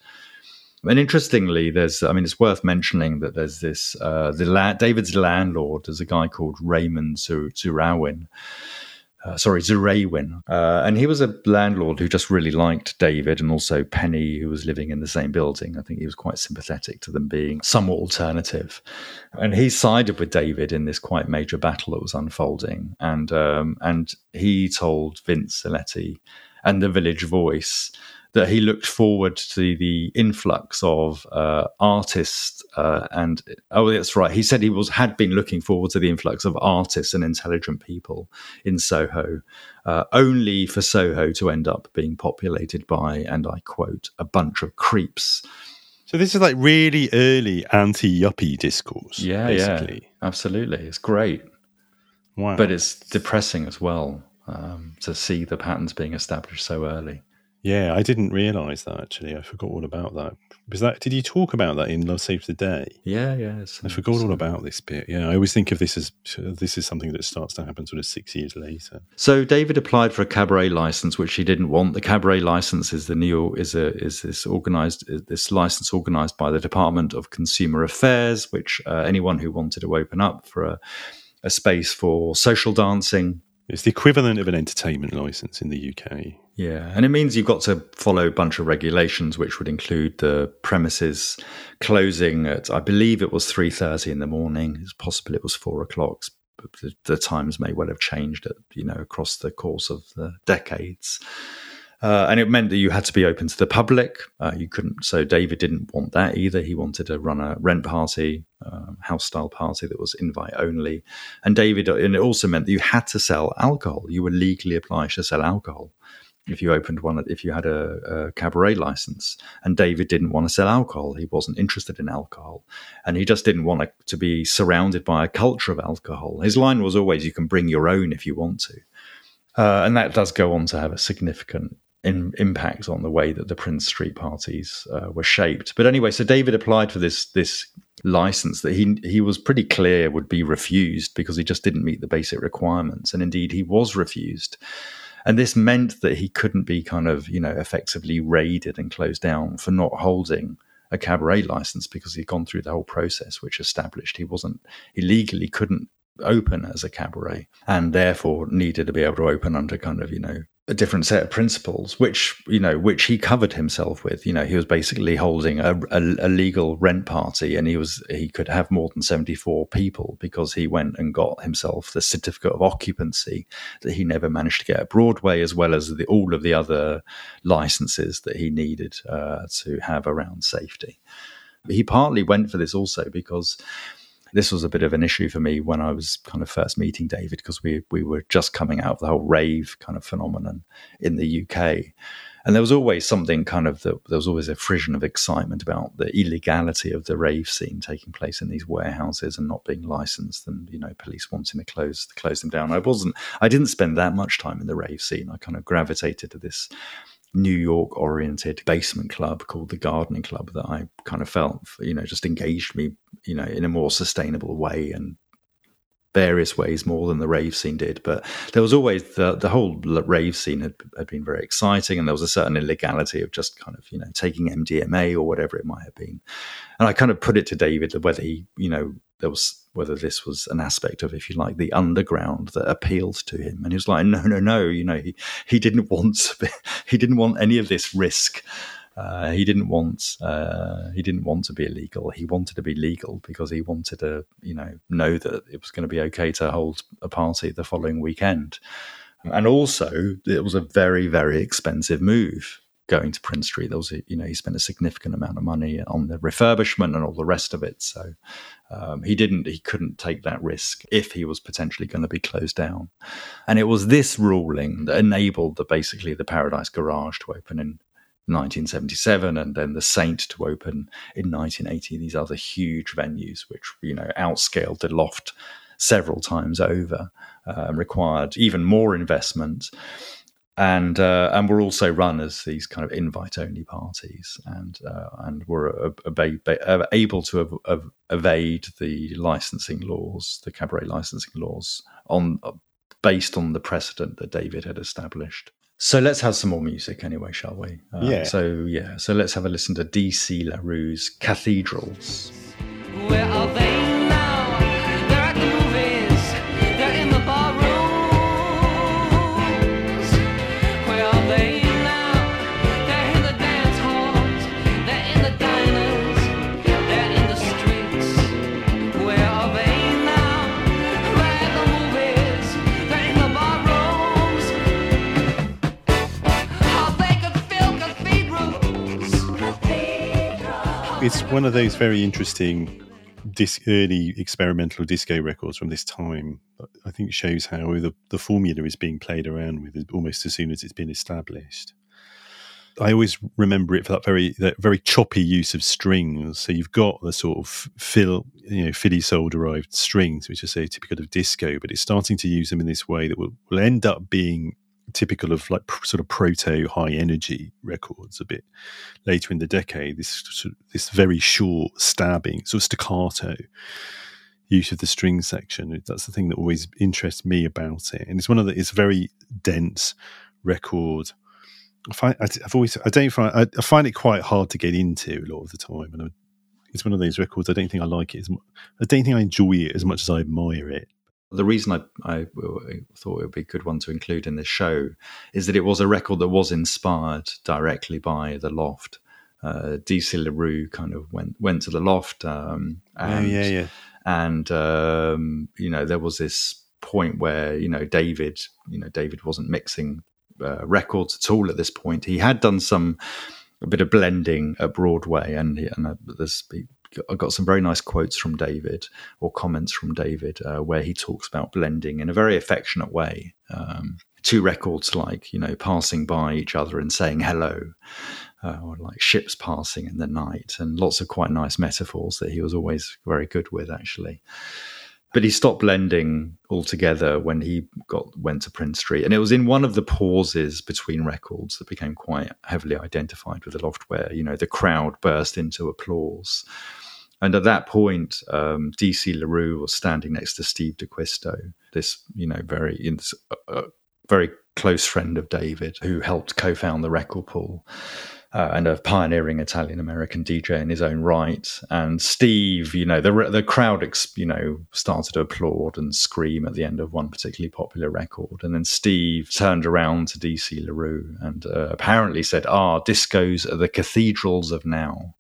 And interestingly, there's, I mean, it's worth mentioning that there's this, uh, the la- David's landlord, there's a guy called Raymond Zurawin, uh, sorry, Zurawin. Uh, and he was a landlord who just really liked David, and also Penny, who was living in the same building. I think he was quite sympathetic to them being somewhat alternative. And he sided with David in this quite major battle that was unfolding. And, um, and he told Vince Aletti and the Village Voice that he looked forward to the influx of uh, artists uh, and oh, that's right. He said he was had been looking forward to the influx of artists and intelligent people in Soho, uh, only for Soho to end up being populated by, and I quote, "a bunch of creeps." So this is like really early anti-yuppie discourse. Yeah, basically. yeah, absolutely. It's great. Wow, but it's depressing as well um, to see the patterns being established so early. Yeah, I didn't realise that, actually. I forgot all about that. Was that did you talk about that in Love Saves the Day? Yeah, yeah. I forgot all about this bit. Yeah, I always think of this as this is something that starts to happen sort of six years later. So David applied for a cabaret license, which he didn't want. The cabaret license is the new is a is this organised this license organised by the Department of Consumer Affairs, which uh, anyone who wanted to open up for a, a space for social dancing. It's the equivalent of an entertainment license in the U K. Yeah, and it means you've got to follow a bunch of regulations, which would include the premises closing at, I believe it was three thirty in the morning. It's possible it was four o'clock. But the, the times may well have changed, at, you know, across the course of the decades. Uh, and it meant that you had to be open to the public. Uh, you couldn't. So David didn't want that either. He wanted to run a rent party, um, house style party that was invite only. And David, and it also meant that you had to sell alcohol. You were legally obliged to sell alcohol if you opened one, if you had a, a cabaret license. And David didn't want to sell alcohol. He wasn't interested in alcohol. And he just didn't want to, to be surrounded by a culture of alcohol. His line was always, you can bring your own if you want to. Uh, and that does go on to have a significant in, impact on the way that the Prince Street parties uh, were shaped. But anyway, so David applied for this this license that he he was pretty clear would be refused because he just didn't meet the basic requirements. And indeed, he was refused. And this meant that he couldn't be kind of, you know, effectively raided and closed down for not holding a cabaret license because he'd gone through the whole process, which established he wasn't, he legally couldn't open as a cabaret, and therefore needed to be able to open under kind of, you know, a different set of principles, which, you know, which he covered himself with. You know, he was basically holding a, a, a legal rent party, and he was, he could have more than seventy-four people because he went and got himself the certificate of occupancy that he never managed to get at Broadway, as well as the, all of the other licenses that he needed uh, to have around safety. He partly went for this also because this was a bit of an issue for me when I was kind of first meeting David, because we we were just coming out of the whole rave kind of phenomenon in the U K. And there was always something kind of, the, there was always a frisson of excitement about the illegality of the rave scene taking place in these warehouses and not being licensed, and, you know, police wanting to close, to close them down. I wasn't, I didn't spend that much time in the rave scene. I kind of gravitated to this New York oriented basement club called the Gardening Club that I kind of felt, you know, just engaged me, you know, in a more sustainable way and various ways more than the rave scene did. But there was always the, the whole rave scene had, had been very exciting, and there was a certain illegality of just kind of, you know, taking M D M A or whatever it might have been. And I kind of put it to David whether he, you know, there was, whether this was an aspect of, if you like, the underground that appealed to him. And he was like, no, no, no, you know, he, he didn't want to be, he didn't want any of this risk. Uh, he didn't want uh, he didn't want to be illegal. He wanted to be legal because he wanted to, you know, know that it was going to be okay to hold a party the following weekend. And also, it was a very, very expensive move going to Prince Street. There was, a, you know, he spent a significant amount of money on the refurbishment and all the rest of it. So um, he didn't, he couldn't take that risk if he was potentially going to be closed down. And it was this ruling that enabled the basically the Paradise Garage to open in nineteen seventy-seven, and then the Saint to open in nineteen eighty. These other huge venues, which, you know, outscaled the Loft several times over, uh, required even more investment, and uh, and were also run as these kind of invite-only parties, and uh, and were uh, able to ev- ev- evade the licensing laws, the cabaret licensing laws, on uh, based on the precedent that David had established. So let's have some more music anyway, shall we? Uh, yeah. So, yeah. So let's have a listen to D C LaRue's Cathedrals. Where are they now? They're at the movies. They're in the bar rooms. Where are they now? They're in the dance halls. They're in the diners. They're in the streets. Where are they now? They're at the movies. They're in the bar rooms. It's one of those very interesting dis- early experimental disco records from this time. I think it shows how the, the formula is being played around with almost as soon as it's been established. I always remember it for that very that very choppy use of strings. So you've got the sort of fill, you know, Philly soul derived strings, which are so typical of disco, but it's starting to use them in this way that will, will end up being typical of like pr- sort of proto high energy records a bit later in the decade. This sort of, this very short stabbing sort of staccato use of the string section. That's the thing that always interests me about it. And it's one of the, it's a very dense record. I find, I've always, I don't find, I, I find it quite hard to get into a lot of the time. And I, it's one of those records, I don't think I like it as much. I don't think I enjoy it as much as I admire it. The reason I, I thought it would be a good one to include in this show is that it was a record that was inspired directly by the Loft. Uh, D C LaRue kind of went went to the Loft, um, and yeah, yeah, yeah. and um, you know, there was this point where, you know, David, you know, David wasn't mixing uh, records at all at this point. He had done some a bit of blending at Broadway, and and uh, there's. I got some very nice quotes from David, or comments from David, uh, where he talks about blending in a very affectionate way. Um, two records like, you know, passing by each other and saying hello, uh, or like ships passing in the night, and lots of quite nice metaphors that he was always very good with, actually. But he stopped blending altogether when he got went to Prince Street. And it was in one of the pauses between records that became quite heavily identified with the Loft, where, you know, the crowd burst into applause. And at that point, um, D C LaRue was standing next to Steve DeQuisto, this, you know, very, uh, very close friend of David, who helped co-found the Record Pool. uh, and a pioneering Italian-American D J in his own right. And Steve, you know, the the crowd, you know, started to applaud and scream at the end of one particularly popular record. And then Steve turned around to D C LaRue and uh, apparently said, ah, discos are the cathedrals of now.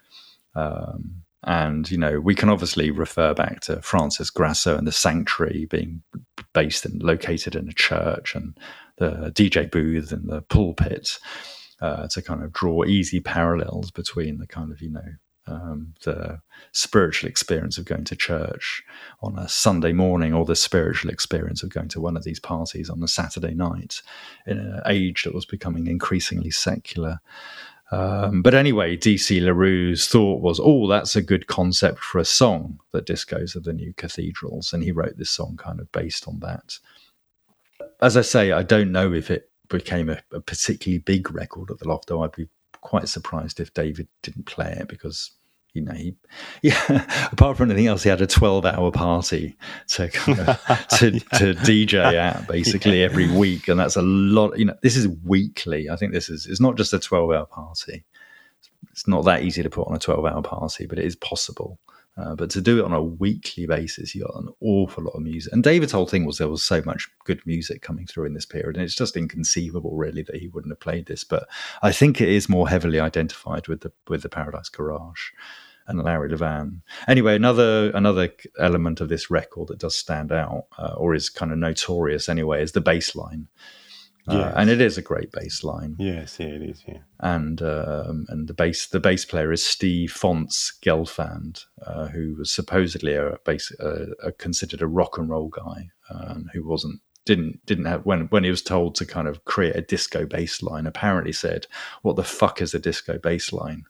Um, and, you know, we can obviously refer back to Francis Grasso and the Sanctuary being based and located in a church, and the D J booth and the pulpit, uh, to kind of draw easy parallels between the kind of, you know, um, the spiritual experience of going to church on a Sunday morning, or the spiritual experience of going to one of these parties on a Saturday night in an age that was becoming increasingly secular. Um, but anyway, D C LaRue's thought was, oh, that's a good concept for a song, that discos are the new cathedrals. And he wrote this song kind of based on that. As I say, I don't know if it became a, a particularly big record at the Loft, though I'd be quite surprised if David didn't play it, because, you know, he, yeah, apart from anything else, he had a twelve-hour party to kind of, to, to D J at basically yeah. every week, and that's a lot. You know, this is weekly. I think this is it's not just a twelve-hour party. It's not that easy to put on a twelve-hour party, but it is possible. Uh, but to do it on a weekly basis, you got an awful lot of music. And David's whole thing was there was so much good music coming through in this period, and it's just inconceivable, really, that he wouldn't have played this. But I think it is more heavily identified with the with the Paradise Garage and Larry Levan. Anyway, another another element of this record that does stand out, uh, or is kind of notorious anyway, is the bass line. Uh, yes. And it is a great bass line. Yes, yeah, it is, yeah. And um, and the bass the bass player is Steve Fonts Gelfand, uh, who was supposedly a, bass, uh, a considered a rock and roll guy, um, who wasn't didn't didn't have when when he was told to kind of create a disco bass line, apparently said, "What the fuck is a disco bass line?"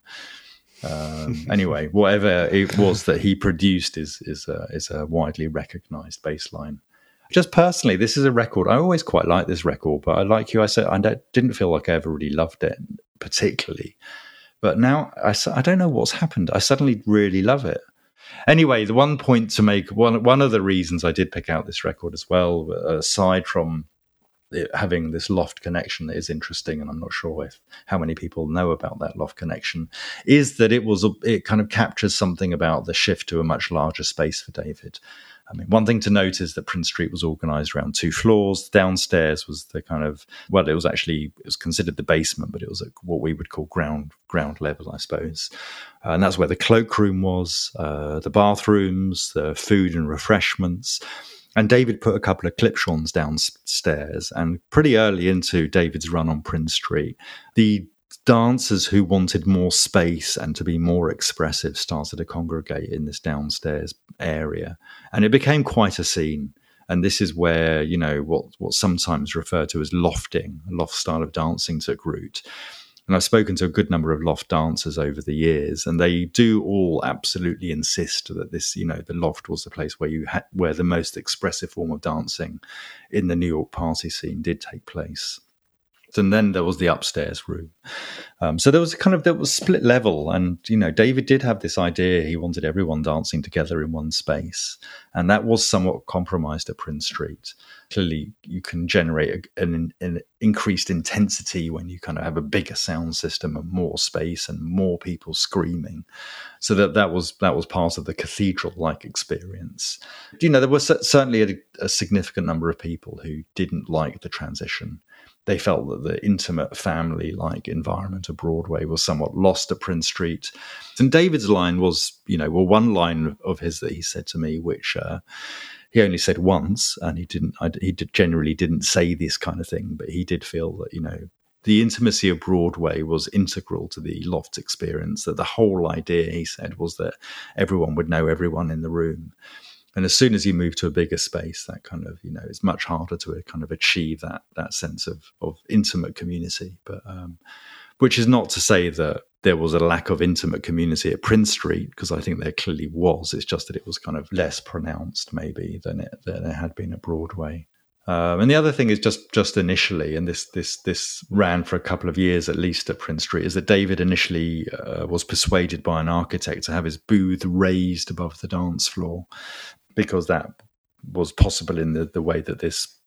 Um, anyway, whatever it was that he produced is is a, is a widely recognised bass line. Just personally, this is a record. I always quite like this record, but I like you. I said I didn't feel like I ever really loved it particularly, but now I, I don't know what's happened. I suddenly really love it. Anyway, the one point to make, one one of the reasons I did pick out this record as well, aside from it having this Loft connection that is interesting, and I'm not sure if how many people know about that Loft connection, is that it was a, it kind of captures something about the shift to a much larger space for David. I mean, one thing to note is that Prince Street was organised around two floors. Downstairs was the kind of, well, it was actually, it was considered the basement, but it was at what we would call ground ground level, I suppose. Uh, and that's where the cloakroom was, uh, the bathrooms, the food and refreshments. And David put a couple of clipshawns downstairs. And pretty early into David's run on Prince Street, the dancers who wanted more space and to be more expressive started to congregate in this downstairs area, and it became quite a scene. And this is where, you know, what what's sometimes referred to as lofting, a loft style of dancing, took root. And I've spoken to a good number of loft dancers over the years, and they do all absolutely insist that this, you know, the loft was the place where you had where the most expressive form of dancing in the New York party scene did take place. And then there was the upstairs room. Um, so there was kind of, there was split level. And, you know, David did have this idea. He wanted everyone dancing together in one space. And that was somewhat compromised at Prince Street. Clearly, you can generate a, an, an increased intensity when you kind of have a bigger sound system and more space and more people screaming. So that, that was that was part of the cathedral-like experience. You know, there was certainly a, a significant number of people who didn't like the transition. They felt that the intimate family-like environment of Broadway was somewhat lost at Prince Street. And David's line was, you know, well, one line of his that he said to me, which uh, he only said once, and he didn't, I, he did, generally didn't say this kind of thing, but he did feel that, you know, the intimacy of Broadway was integral to the Loft experience, that the whole idea, he said, was that everyone would know everyone in the room. And as soon as you move to a bigger space, that kind of, you know, it's much harder to kind of achieve that that sense of, of intimate community. But um, which is not to say that there was a lack of intimate community at Prince Street, because I think there clearly was. It's just that it was kind of less pronounced, maybe, than it, than it had been at Broadway. Um, and the other thing is just just initially, and this this this ran for a couple of years at least at Prince Street, is that David initially uh, was persuaded by an architect to have his booth raised above the dance floor, because that was possible in the, the way that this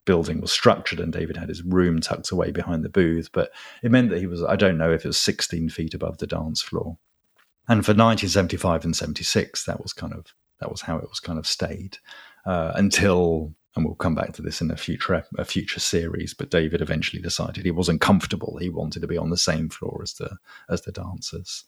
building was structured, and David had his room tucked away behind the booth. But it meant that he was, I don't know if it was sixteen feet above the dance floor. And for nineteen seventy-five and seventy-six, that was kind of, that was how it was kind of stayed uh, until, and we'll come back to this in a future a future series, but David eventually decided he wasn't comfortable. He wanted to be on the same floor as the as the dancers.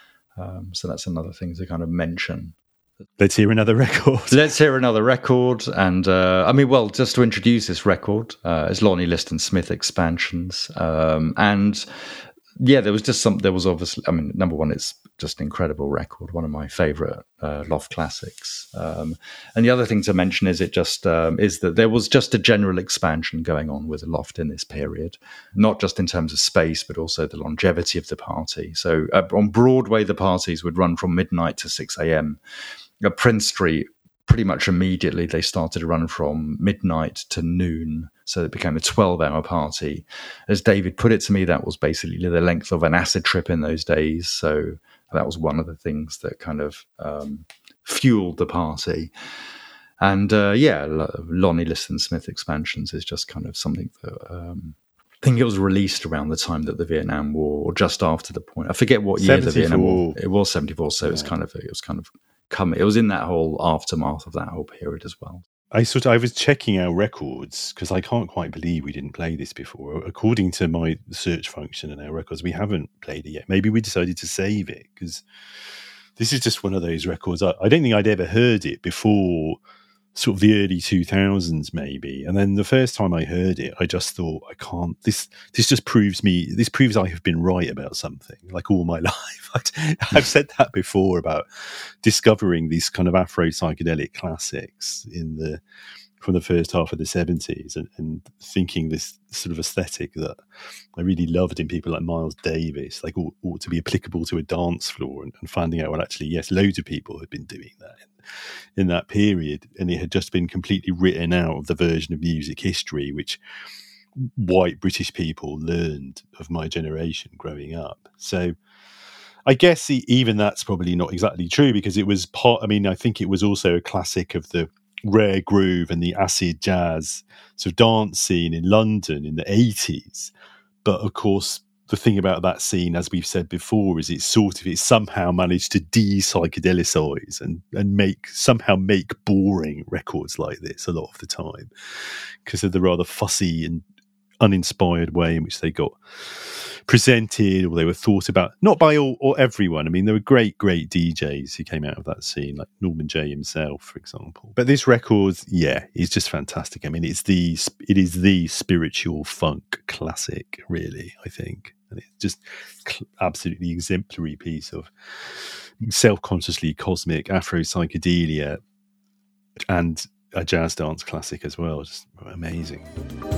Um, so that's another thing to kind of mention. Let's hear another record. Let's hear another record. And uh, I mean, well, just to introduce this record, uh, it's Lonnie Liston Smith Expansions. Um, and yeah, there was just some, there was obviously, I mean, number one, it's just an incredible record, one of my favorite uh, Loft classics. Um, and the other thing to mention is it just um, is that there was just a general expansion going on with the Loft in this period, not just in terms of space, but also the longevity of the party. So uh, on Broadway, the parties would run from midnight to six a.m. At Prince Street, pretty much immediately, they started to run from midnight to noon. So it became a twelve-hour party. As David put it to me, that was basically the length of an acid trip in those days. So that was one of the things that kind of um, fueled the party. And uh, yeah, Lonnie Liston Smith Expansions is just kind of something that um, I think it was released around the time that the Vietnam War, or just after the point. I forget what year the Vietnam War. It was seventy-four, so yeah. it was kind of it was kind of coming. It was in that whole aftermath of that whole period as well. I sort of, I was checking our records because I can't quite believe we didn't play this before. According to my search function in our records, we haven't played it yet. Maybe we decided to save it because this is just one of those records. I, I don't think I'd ever heard it before sort of the early two thousands maybe. And then the first time I heard it, I just thought, I can't, this this just proves me, this proves I have been right about something, like all my life. I've said that before about discovering these kind of Afro psychedelic classics in the, from the first half of the seventies and, and thinking this sort of aesthetic that I really loved in people like Miles Davis, like ought, ought to be applicable to a dance floor, and, and finding out, well, actually, yes, loads of people had been doing that in, in that period, and it had just been completely written out of the version of music history which white British people learned of my generation growing up. So I guess even that's probably not exactly true, because it was part, I mean, I think it was also a classic of the rare groove and the acid jazz sort of dance scene in London in the eighties. But of course, the thing about that scene, as we've said before, is it's sort of, it's somehow managed to de-psychedelicize and, and make, somehow make boring records like this a lot of the time because of the rather fussy and uninspired way in which they got presented, or they were thought about, not by all or everyone. I mean, there were great, great D Js who came out of that scene, like Norman Jay himself, for example. But this record, yeah, is just fantastic. I mean, it's the it is the spiritual funk classic, really, I think. And it's just absolutely exemplary piece of self-consciously cosmic Afro psychedelia and a jazz dance classic as well. Just amazing.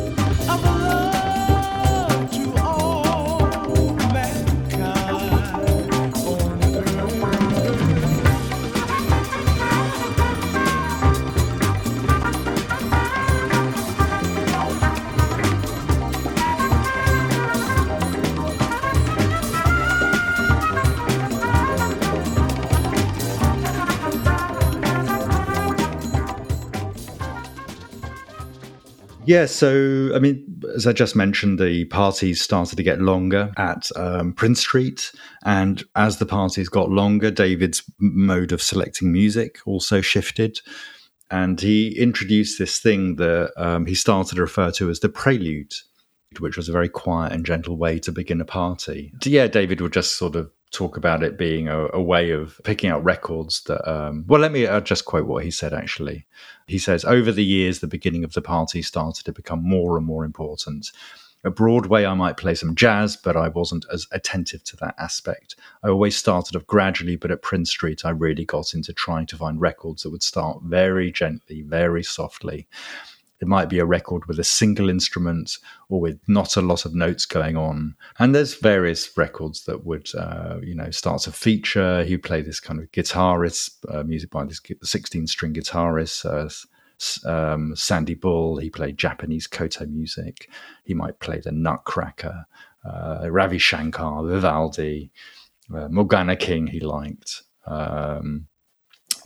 Yeah, so, I mean, as I just mentioned, the parties started to get longer at um, Prince Street. And as the parties got longer, David's mode of selecting music also shifted. And he introduced this thing that um, he started to refer to as the prelude, which was a very quiet and gentle way to begin a party. So, yeah, David would just sort of talk about it being a, a way of picking out records that, um, well, let me uh, just quote what he said, actually. He says, over the years, the beginning of the party started to become more and more important. At Broadway, I might play some jazz, but I wasn't as attentive to that aspect. I always started off gradually, but at Prince Street, I really got into trying to find records that would start very gently, very softly. It might be a record with a single instrument or with not a lot of notes going on. And there's various records that would, uh, you know, start to feature. He played this kind of guitarist, uh, music by this sixteen-string guitarist, uh, um, Sandy Bull. He played Japanese koto music. He might play the Nutcracker, uh, Ravi Shankar, Vivaldi, uh, Morgana King he liked. Um,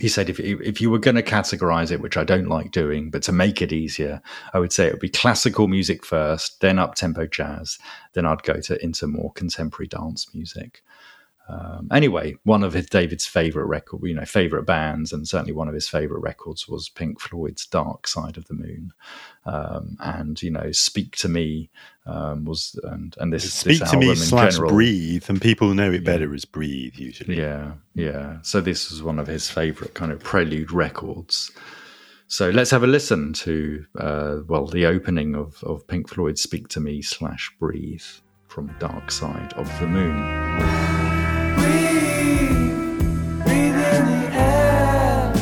he said if if you were going to categorize it, which I don't like doing, but to make it easier, I would say it would be classical music first, then up-tempo jazz, then I'd go to into more contemporary dance music. Um, anyway, one of his, David's favorite record, you know, favorite bands, and certainly one of his favorite records was Pink Floyd's Dark Side of the Moon. Um, and, you know, Speak to Me um, was, and, and this, Speak this to album Me in slash general, Breathe, and people know it better as Breathe usually. Yeah, yeah. So this was one of his favorite kind of prelude records. So let's have a listen to, uh, well, the opening of, of Pink Floyd's Speak to Me slash Breathe from Dark Side of the Moon. Breathe, breathe in the air.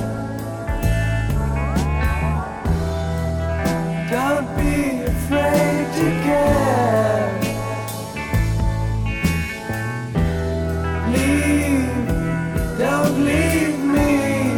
Don't be afraid to care. Leave, don't leave me.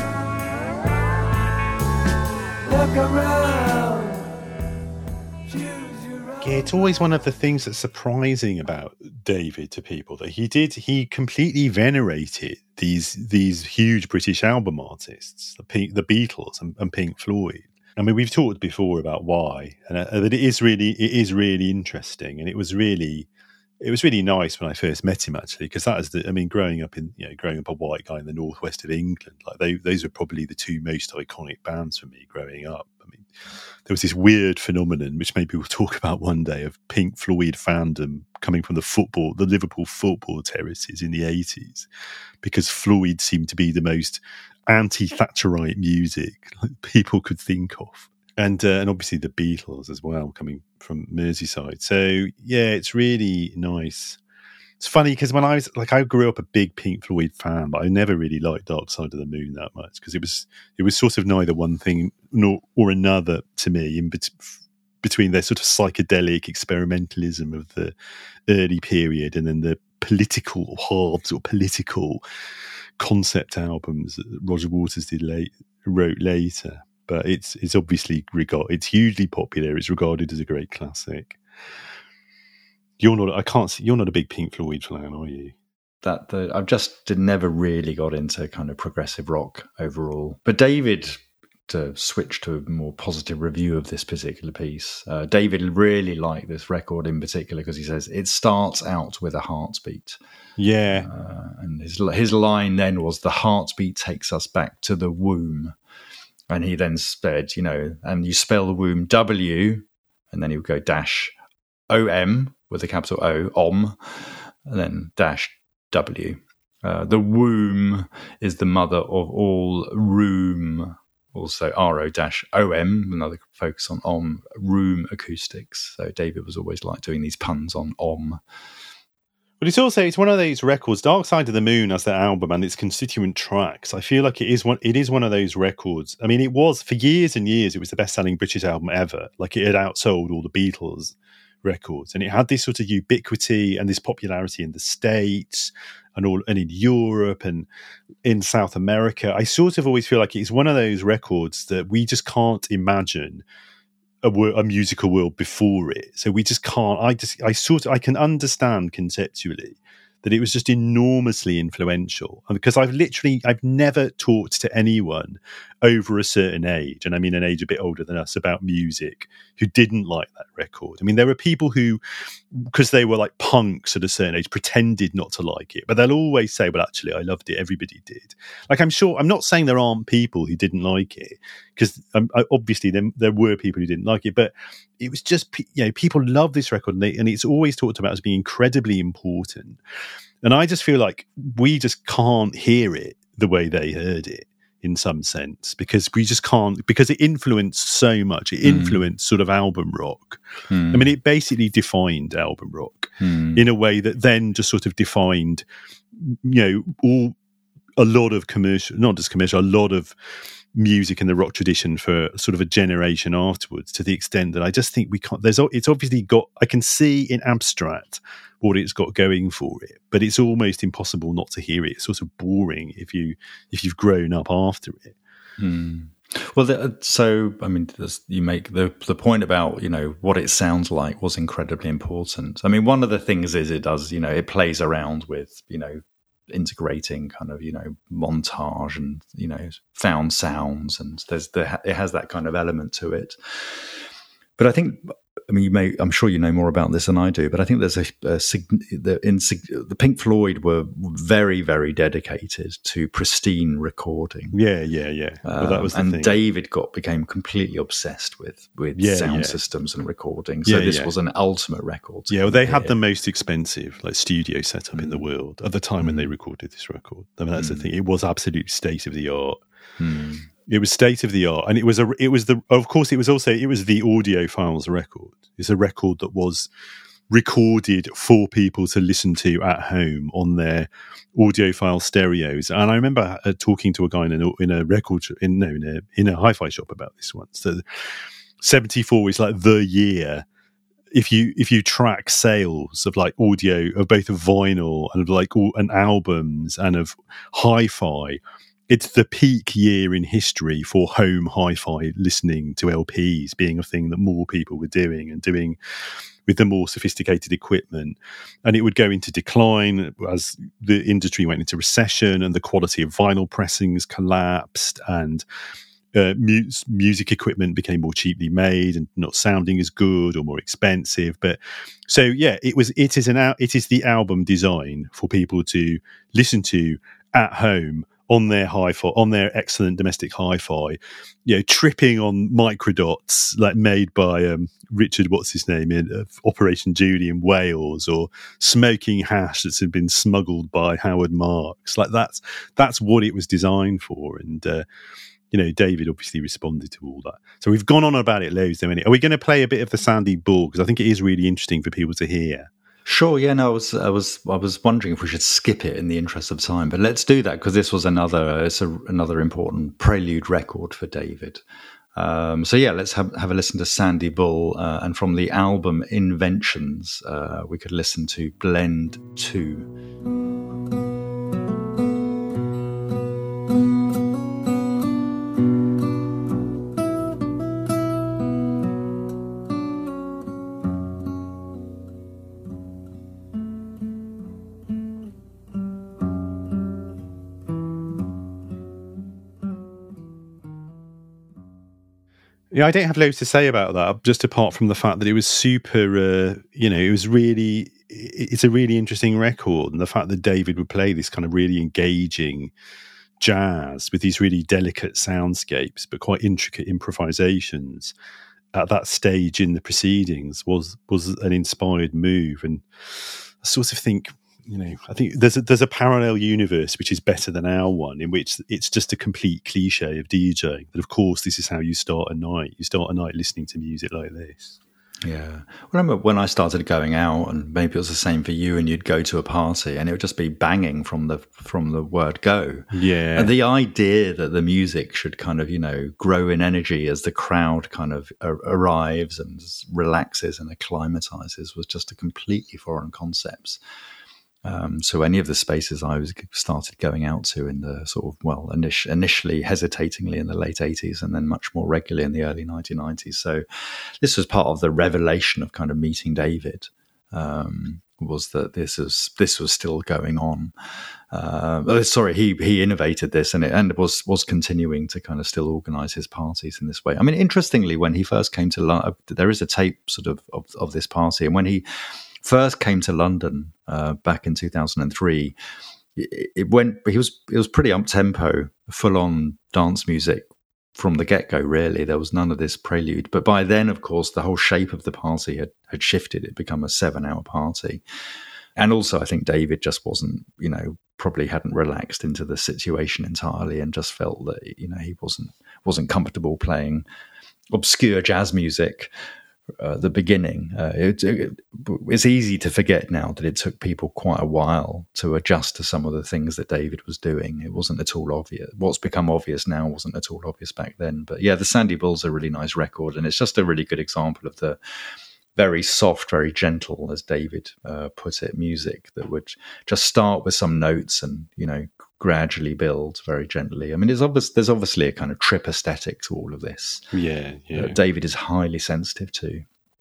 Look around. Choose your own. Yeah, it's always one of the things that's surprising about David to people that he did. He completely venerated these these huge British album artists, the, Pink, the Beatles and, and Pink Floyd. I mean, we've talked before about why, and uh, that it is really it is really interesting, and it was really it was really nice when I first met him actually, because that is the. I mean, growing up in you know growing up a white guy in the northwest of England, like they, those were probably the two most iconic bands for me growing up. I mean, there was this weird phenomenon, which maybe we'll talk about one day, of Pink Floyd fandom coming from the football, the Liverpool football terraces in the eighties, because Floyd seemed to be the most anti-Thatcherite music people could think of. And, uh, and obviously the Beatles as well, coming from Merseyside. So, yeah, it's really nice. It's funny because when I was, like, I grew up a big Pink Floyd fan, but I never really liked Dark Side of the Moon that much because it was it was sort of neither one thing nor or another to me in bet- between their sort of psychedelic experimentalism of the early period and then the political, hard sort of political concept albums that Roger Waters did late, wrote later. But it's it's obviously regard it's hugely popular. It's regarded as a great classic. You're not. I can't see. You're not a big Pink Floyd fan, are you? That the I've just did, never really got into kind of progressive rock overall. But David, to switch to a more positive review of this particular piece, uh, David really liked this record in particular because he says it starts out with a heartbeat. Yeah, uh, and his his line then was, "The heartbeat takes us back to the womb." And he then said, you know, and you spell the womb W, and then he would go dash O M with a capital O, Om, and then dash W. Uh, the womb is the mother of all room, also R O dash O M, another focus on Om, room acoustics. So David was always like doing these puns on Om. but it's also it's one of those records. Dark Side of the Moon as that album and its constituent tracks. I feel like it is one. It is one of those records. I mean, it was for years and years. It was the best-selling British album ever. Like it had outsold all the Beatles records, and it had this sort of ubiquity and this popularity in the States and all, and in Europe and in South America. I sort of always feel like it's one of those records that we just can't imagine A, a musical world before it, so we just can't. I just, I sort of, I can understand conceptually that it was just enormously influential, and because I've literally, I've never talked to anyone over a certain age, and I mean an age a bit older than us, about music who didn't like that record. I mean, there were people who, because they were like punks at a certain age, pretended not to like it, but they'll always say, well, actually, I loved it. Everybody did. Like, I'm sure, I'm not saying there aren't people who didn't like it, because um, obviously there, there were people who didn't like it, but it was just, you know, people love this record, and, they, and it's always talked about as being incredibly important. And I just feel like we just can't hear it the way they heard it, in some sense, because we just can't, because it influenced so much. It influenced mm. sort of album rock. Mm. I mean, it basically defined album rock mm. in a way that then just sort of defined, you know, all a lot of commercial, not just commercial, a lot of music in the rock tradition for sort of a generation afterwards, to the extent that I just think we can't, there's, it's obviously got, I can see in abstract what it's got going for it, but it's almost impossible not to hear it. It's sort of boring if you if you've grown up after it. Hmm. Well, the, so I mean, you make the the point about, you know, what it sounds like was incredibly important. I mean, one of the things is it does, you know, it plays around with, you know, integrating kind of, you know, montage and, you know, found sounds, and there's there it has that kind of element to it. But I think, I mean, you may, I'm sure you know more about this than I do, but I think there's a, a the, in, the Pink Floyd were very, very dedicated to pristine recording. Yeah, yeah, yeah. Well, that was the and thing. David got became completely obsessed with with Yeah, sound yeah. systems and recording. So Yeah, this yeah. was an ultimate record. to Yeah, well, they had hear. the most expensive like studio setup in the world at the time when they recorded this record. I mean, that's the thing; it was absolute state of the art. Hmm. It was state of the art, and it was a. It was the. Of course, it was also. It was the Audiophiles record. It's a record that was recorded for people to listen to at home on their audiophile stereos. And I remember uh, talking to a guy in a, in a record sh- in no in a in a hi-fi shop about this once. So seventy-four is like the year. If you if you track sales of like audio of both of vinyl and of like all, and albums and of hi-fi, it's the peak year in history for home hi-fi listening to L Ps being a thing that more people were doing and doing with the more sophisticated equipment. And it would go into decline as the industry went into recession and the quality of vinyl pressings collapsed, and uh, mu- music equipment became more cheaply made and not sounding as good or more expensive. But so, yeah, it was, it is an, al- it is the album design for people to listen to at home on their hi-fi, on their excellent domestic hi-fi, you know, tripping on microdots like made by um, Richard, what's his name, in uh, Operation Judy in Wales, or smoking hash that's been smuggled by Howard Marks. Like that's that's what it was designed for. And uh, you know, David obviously responded to all that. So we've gone on about it loads. Though, are we going to play a bit of the Sandy Bull, because I think it is really interesting for people to hear? Sure, yeah, no, I was, I was, I was wondering if we should skip it in the interest of time, but let's do that because this was another, it's a, another important prelude record for David. Um, so yeah, let's have, have a listen to Sandy Bull, uh, and from the album Inventions, uh, we could listen to Blend Two. Yeah, I don't have loads to say about that, just apart from the fact that it was super, uh, you know, it was really, it's a really interesting record. And the fact that David would play this kind of really engaging jazz with these really delicate soundscapes, but quite intricate improvisations at that stage in the proceedings was, was an inspired move. And I sort of think, you know, I think there's a, there's a parallel universe which is better than our one, in which it's just a complete cliche of DJing. That of course this is how you start a night. You start a night listening to music like this. Yeah. Well, I remember when I started going out, and maybe it was the same for you, and you'd go to a party and it would just be banging from the from the word go. Yeah. And the idea that the music should kind of, you know, grow in energy as the crowd kind of a- arrives and relaxes and acclimatizes was just a completely foreign concept. Um, so any of the spaces I was started going out to in the sort of, well, init- initially hesitatingly in the late eighties and then much more regularly in the early nineteen nineties. So this was part of the revelation of kind of meeting David, um, was that this is this was still going on. Uh, oh, sorry, he he innovated this and it and was was continuing to kind of still organize his parties in this way. I mean, interestingly, when he first came to London, there is a tape sort of, of of this party, and when he first came to London uh, back in two thousand three, it, it went. He was it was pretty up tempo, full on dance music from the get go. Really, there was none of this prelude. But by then, of course, the whole shape of the party had had shifted. It become a seven hour party, and also I think David just wasn't, you know, probably hadn't relaxed into the situation entirely, and just felt that, you know, he wasn't wasn't comfortable playing obscure jazz music. Uh, the beginning, uh, it, it, it's easy to forget now that it took people quite a while to adjust to some of the things that David was doing. It wasn't at all obvious. What's become obvious now wasn't at all obvious back then. But yeah, the Sandy Bull's a really nice record, and it's just a really good example of the very soft, very gentle, as David uh, put it, music that would just start with some notes and, you know, gradually build very gently. I mean, there's, obvious, there's obviously a kind of trip aesthetic to all of this. Yeah, yeah. Uh, David is highly sensitive to.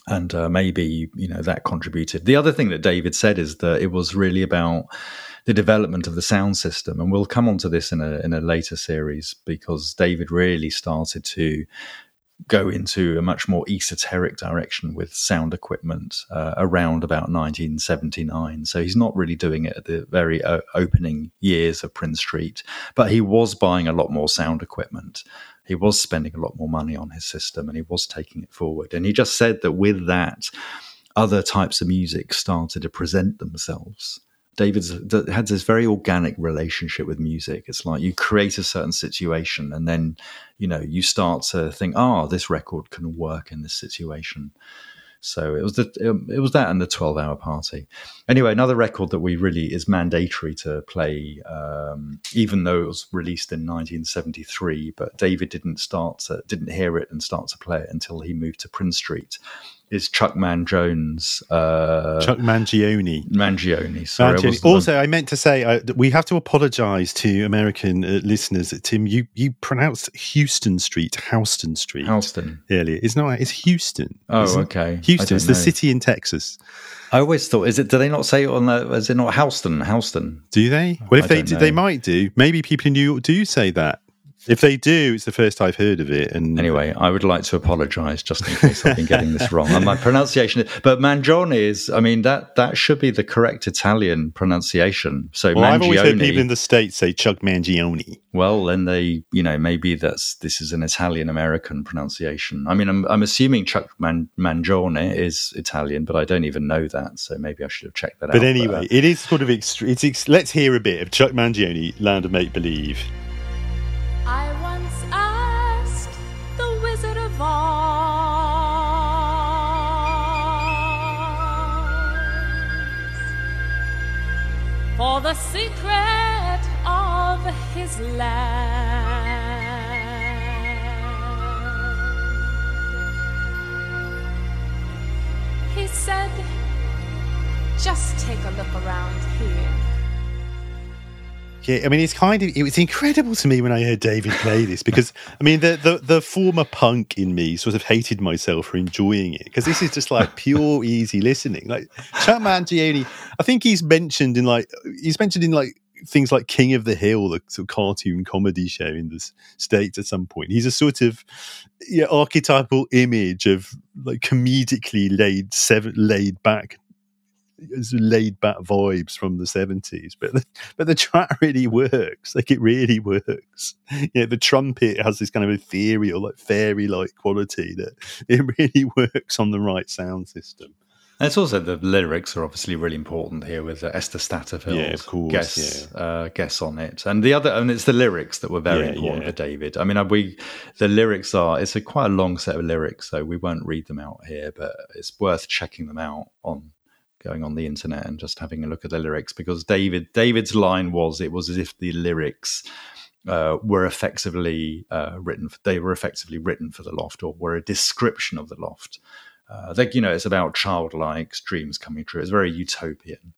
And uh, maybe, you know, that contributed. The other thing that David said is that it was really about the development of the sound system. And we'll come on to this in a in a later series, because David really started to go into a much more esoteric direction with sound equipment uh, around about nineteen seventy-nine. So he's not really doing it at the very uh, opening years of Prince Street, but he was buying a lot more sound equipment. He was spending a lot more money on his system, and he was taking it forward. And he just said that with that, other types of music started to present themselves. David's had this very organic relationship with music. It's like you create a certain situation, and then, you know, you start to think, oh, this record can work in this situation. So it was the it was that and the twelve hour party. Anyway, another record that we really is mandatory to play, um, even though it was released in nineteen seventy-three, but David didn't start to, didn't hear it and start to play it until he moved to Prince Street, is Chuck Mangione. Uh, Chuck Mangione. Mangione. Sorry, I Mangione. wasn't- Also, I meant to say uh, that we have to apologise to American uh, listeners. Tim, you, you pronounced Houston Street, Houston Street Houston. earlier. It's not. It's Houston. Oh, Isn't it? okay. I Houston. don't It's the know. city in Texas. I always thought, is it? Do they not say it on the? Is it not Houston? Houston. Do they? Well, if I they don't do, know. they might do. Maybe people in New York do say that. If they do, it's the first I've heard of it. And Anyway, I would like to apologise just in case I've been getting this wrong. And my pronunciation, but Mangione is, I mean, that that should be the correct Italian pronunciation. So well, I've always heard people in Mangione. the States say Chuck Mangione. Well, then they, you know, maybe that's this is an Italian American pronunciation. I mean, I'm I'm assuming Chuck Man, Mangione is Italian, but I don't even know that. So maybe I should have checked that out. But anyway, uh, it is sort of extre- it's ex- let's hear a bit of Chuck Mangione, Land of Make Believe. I once asked the Wizard of Oz for the secret of his land. He said, just take a look around here. Yeah, I mean, it's kind of, it was incredible to me when I heard David play this, because, I mean, the, the, the former punk in me sort of hated myself for enjoying it, because this is just like pure, easy listening. Like, Chuck Mangione, I think he's mentioned in like, he's mentioned in like things like King of the Hill, the sort of cartoon comedy show in the States at some point. He's a sort of yeah, archetypal image of like comedically laid, seven, laid back laid back vibes from the seventies, but the, but the track really works. Like, it really works. Yeah, the trumpet has this kind of ethereal, like fairy like quality that it really works on the right sound system. And it's also the lyrics are obviously really important here with uh, Esther Satterfield Yeah, of course, guess uh, guess on it, and the other and it's the lyrics that were very Yeah, important yeah. for David. I mean, uh, we the lyrics are it's a quite a long set of lyrics, so we won't read them out here, but it's worth checking them out on going on the internet and just having a look at the lyrics, because David David's line was it was as if the lyrics uh, were effectively uh, written for, they were effectively written for the Loft, or were a description of the Loft. Uh, like, you know, it's about childlike dreams coming true. It's very utopian,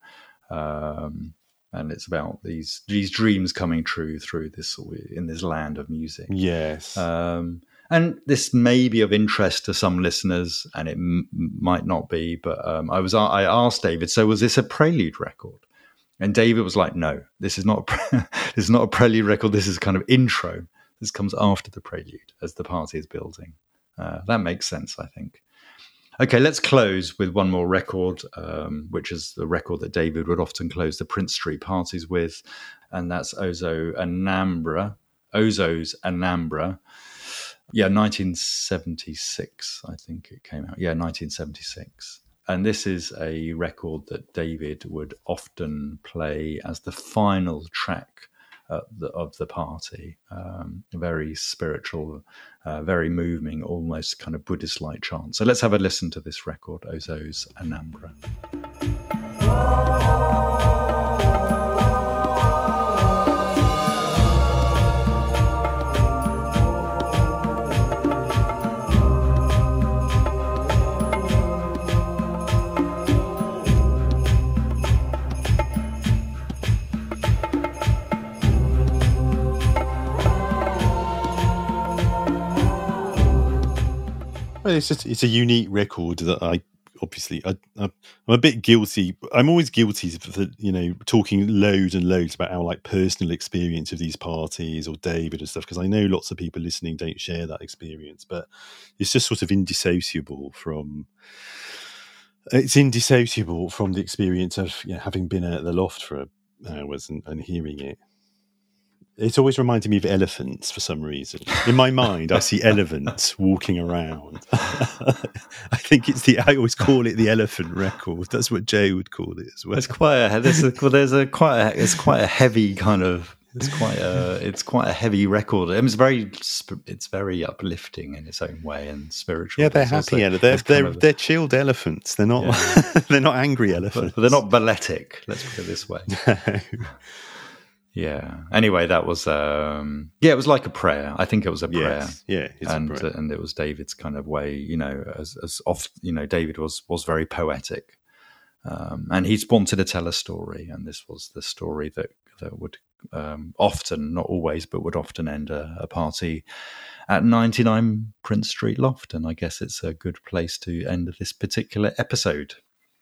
um, and it's about these these dreams coming true through this in this land of music. Yes. Um, and this may be of interest to some listeners, and it m- might not be. But um, I was I asked David, so was this a prelude record? And David was like, no, this is not. A pre- this is not a prelude record. This is kind of intro. This comes after the prelude as the party is building. Uh, that makes sense, I think. Okay, let's close with one more record, um, which is the record that David would often close the Prince Street parties with, and that's Ozo Anambra. Ozo's Anambra. Yeah, nineteen seventy-six, I think it came out. Yeah, nineteen seventy-six. And this is a record that David would often play as the final track uh, the, of the party. Um, very spiritual, uh, very moving, almost kind of Buddhist-like chant. So let's have a listen to this record, Ozo's Anambra. Well, it's just it's a unique record that I obviously I, I'm a bit guilty. I'm always guilty of the, you know, talking loads and loads about our like personal experience of these parties or David and stuff, because I know lots of people listening don't share that experience, but it's just sort of indissociable from. It's indissociable from the experience of, you know, having been at the Loft for hours and, and hearing it. It's always reminded me of elephants for some reason. In my mind, I see elephants walking around. I think it's the. I always call it the elephant record. That's what Joe would call it as well. It's quite a. There's a, well, there's a quite. A, it's quite a heavy kind of. It's quite a. It's quite a heavy record. I mean, it's very. It's very uplifting in its own way and spiritual. Yeah, they're happy. Ele- they're they're, of, they're chilled elephants. They're not. Yeah. They're not angry elephants. But they're not balletic. Let's put it this way. No. Yeah. Anyway, that was um, yeah, it was like a prayer. I think it was a prayer. Yes. Yeah, it's and a prayer. and it was David's kind of way, you know, as as oft, you know, David was was very poetic, um, and he's wanted to tell a story, and this was the story that that would um, often, not always, but would often end a, a party at ninety-nine Prince Street Loft, and I guess it's a good place to end this particular episode.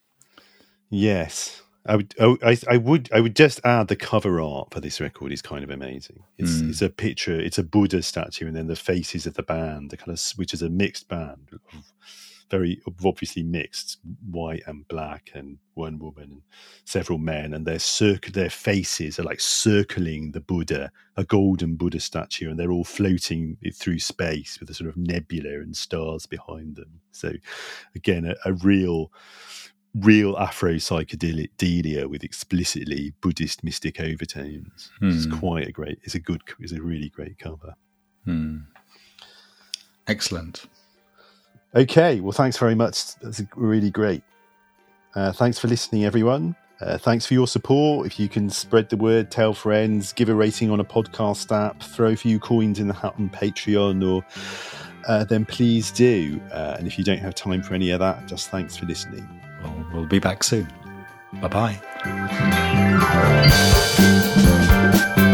Yes. I would, I, I would, I would just add the cover art for this record is kind of amazing. It's, mm. it's a picture, it's a Buddha statue, and then the faces of the band, the kind of, which is a mixed band, very obviously mixed, white and black, and one woman and several men, and their circ, their faces are like circling the Buddha, a golden Buddha statue, and they're all floating through space with a sort of nebula and stars behind them. So, again, a, a real. real Afro psychedelia with explicitly Buddhist mystic overtones. Hmm. It's quite a great, it's a good, it's a really great cover. Hmm. Excellent. Okay, well, thanks very much. That's really great. Uh, thanks for listening, everyone. Uh, thanks for your support. If you can spread the word, tell friends, give a rating on a podcast app, throw a few coins in the hat on Patreon, or uh, then please do. Uh, and if you don't have time for any of that, just thanks for listening. Well, we'll be back soon. Bye-bye.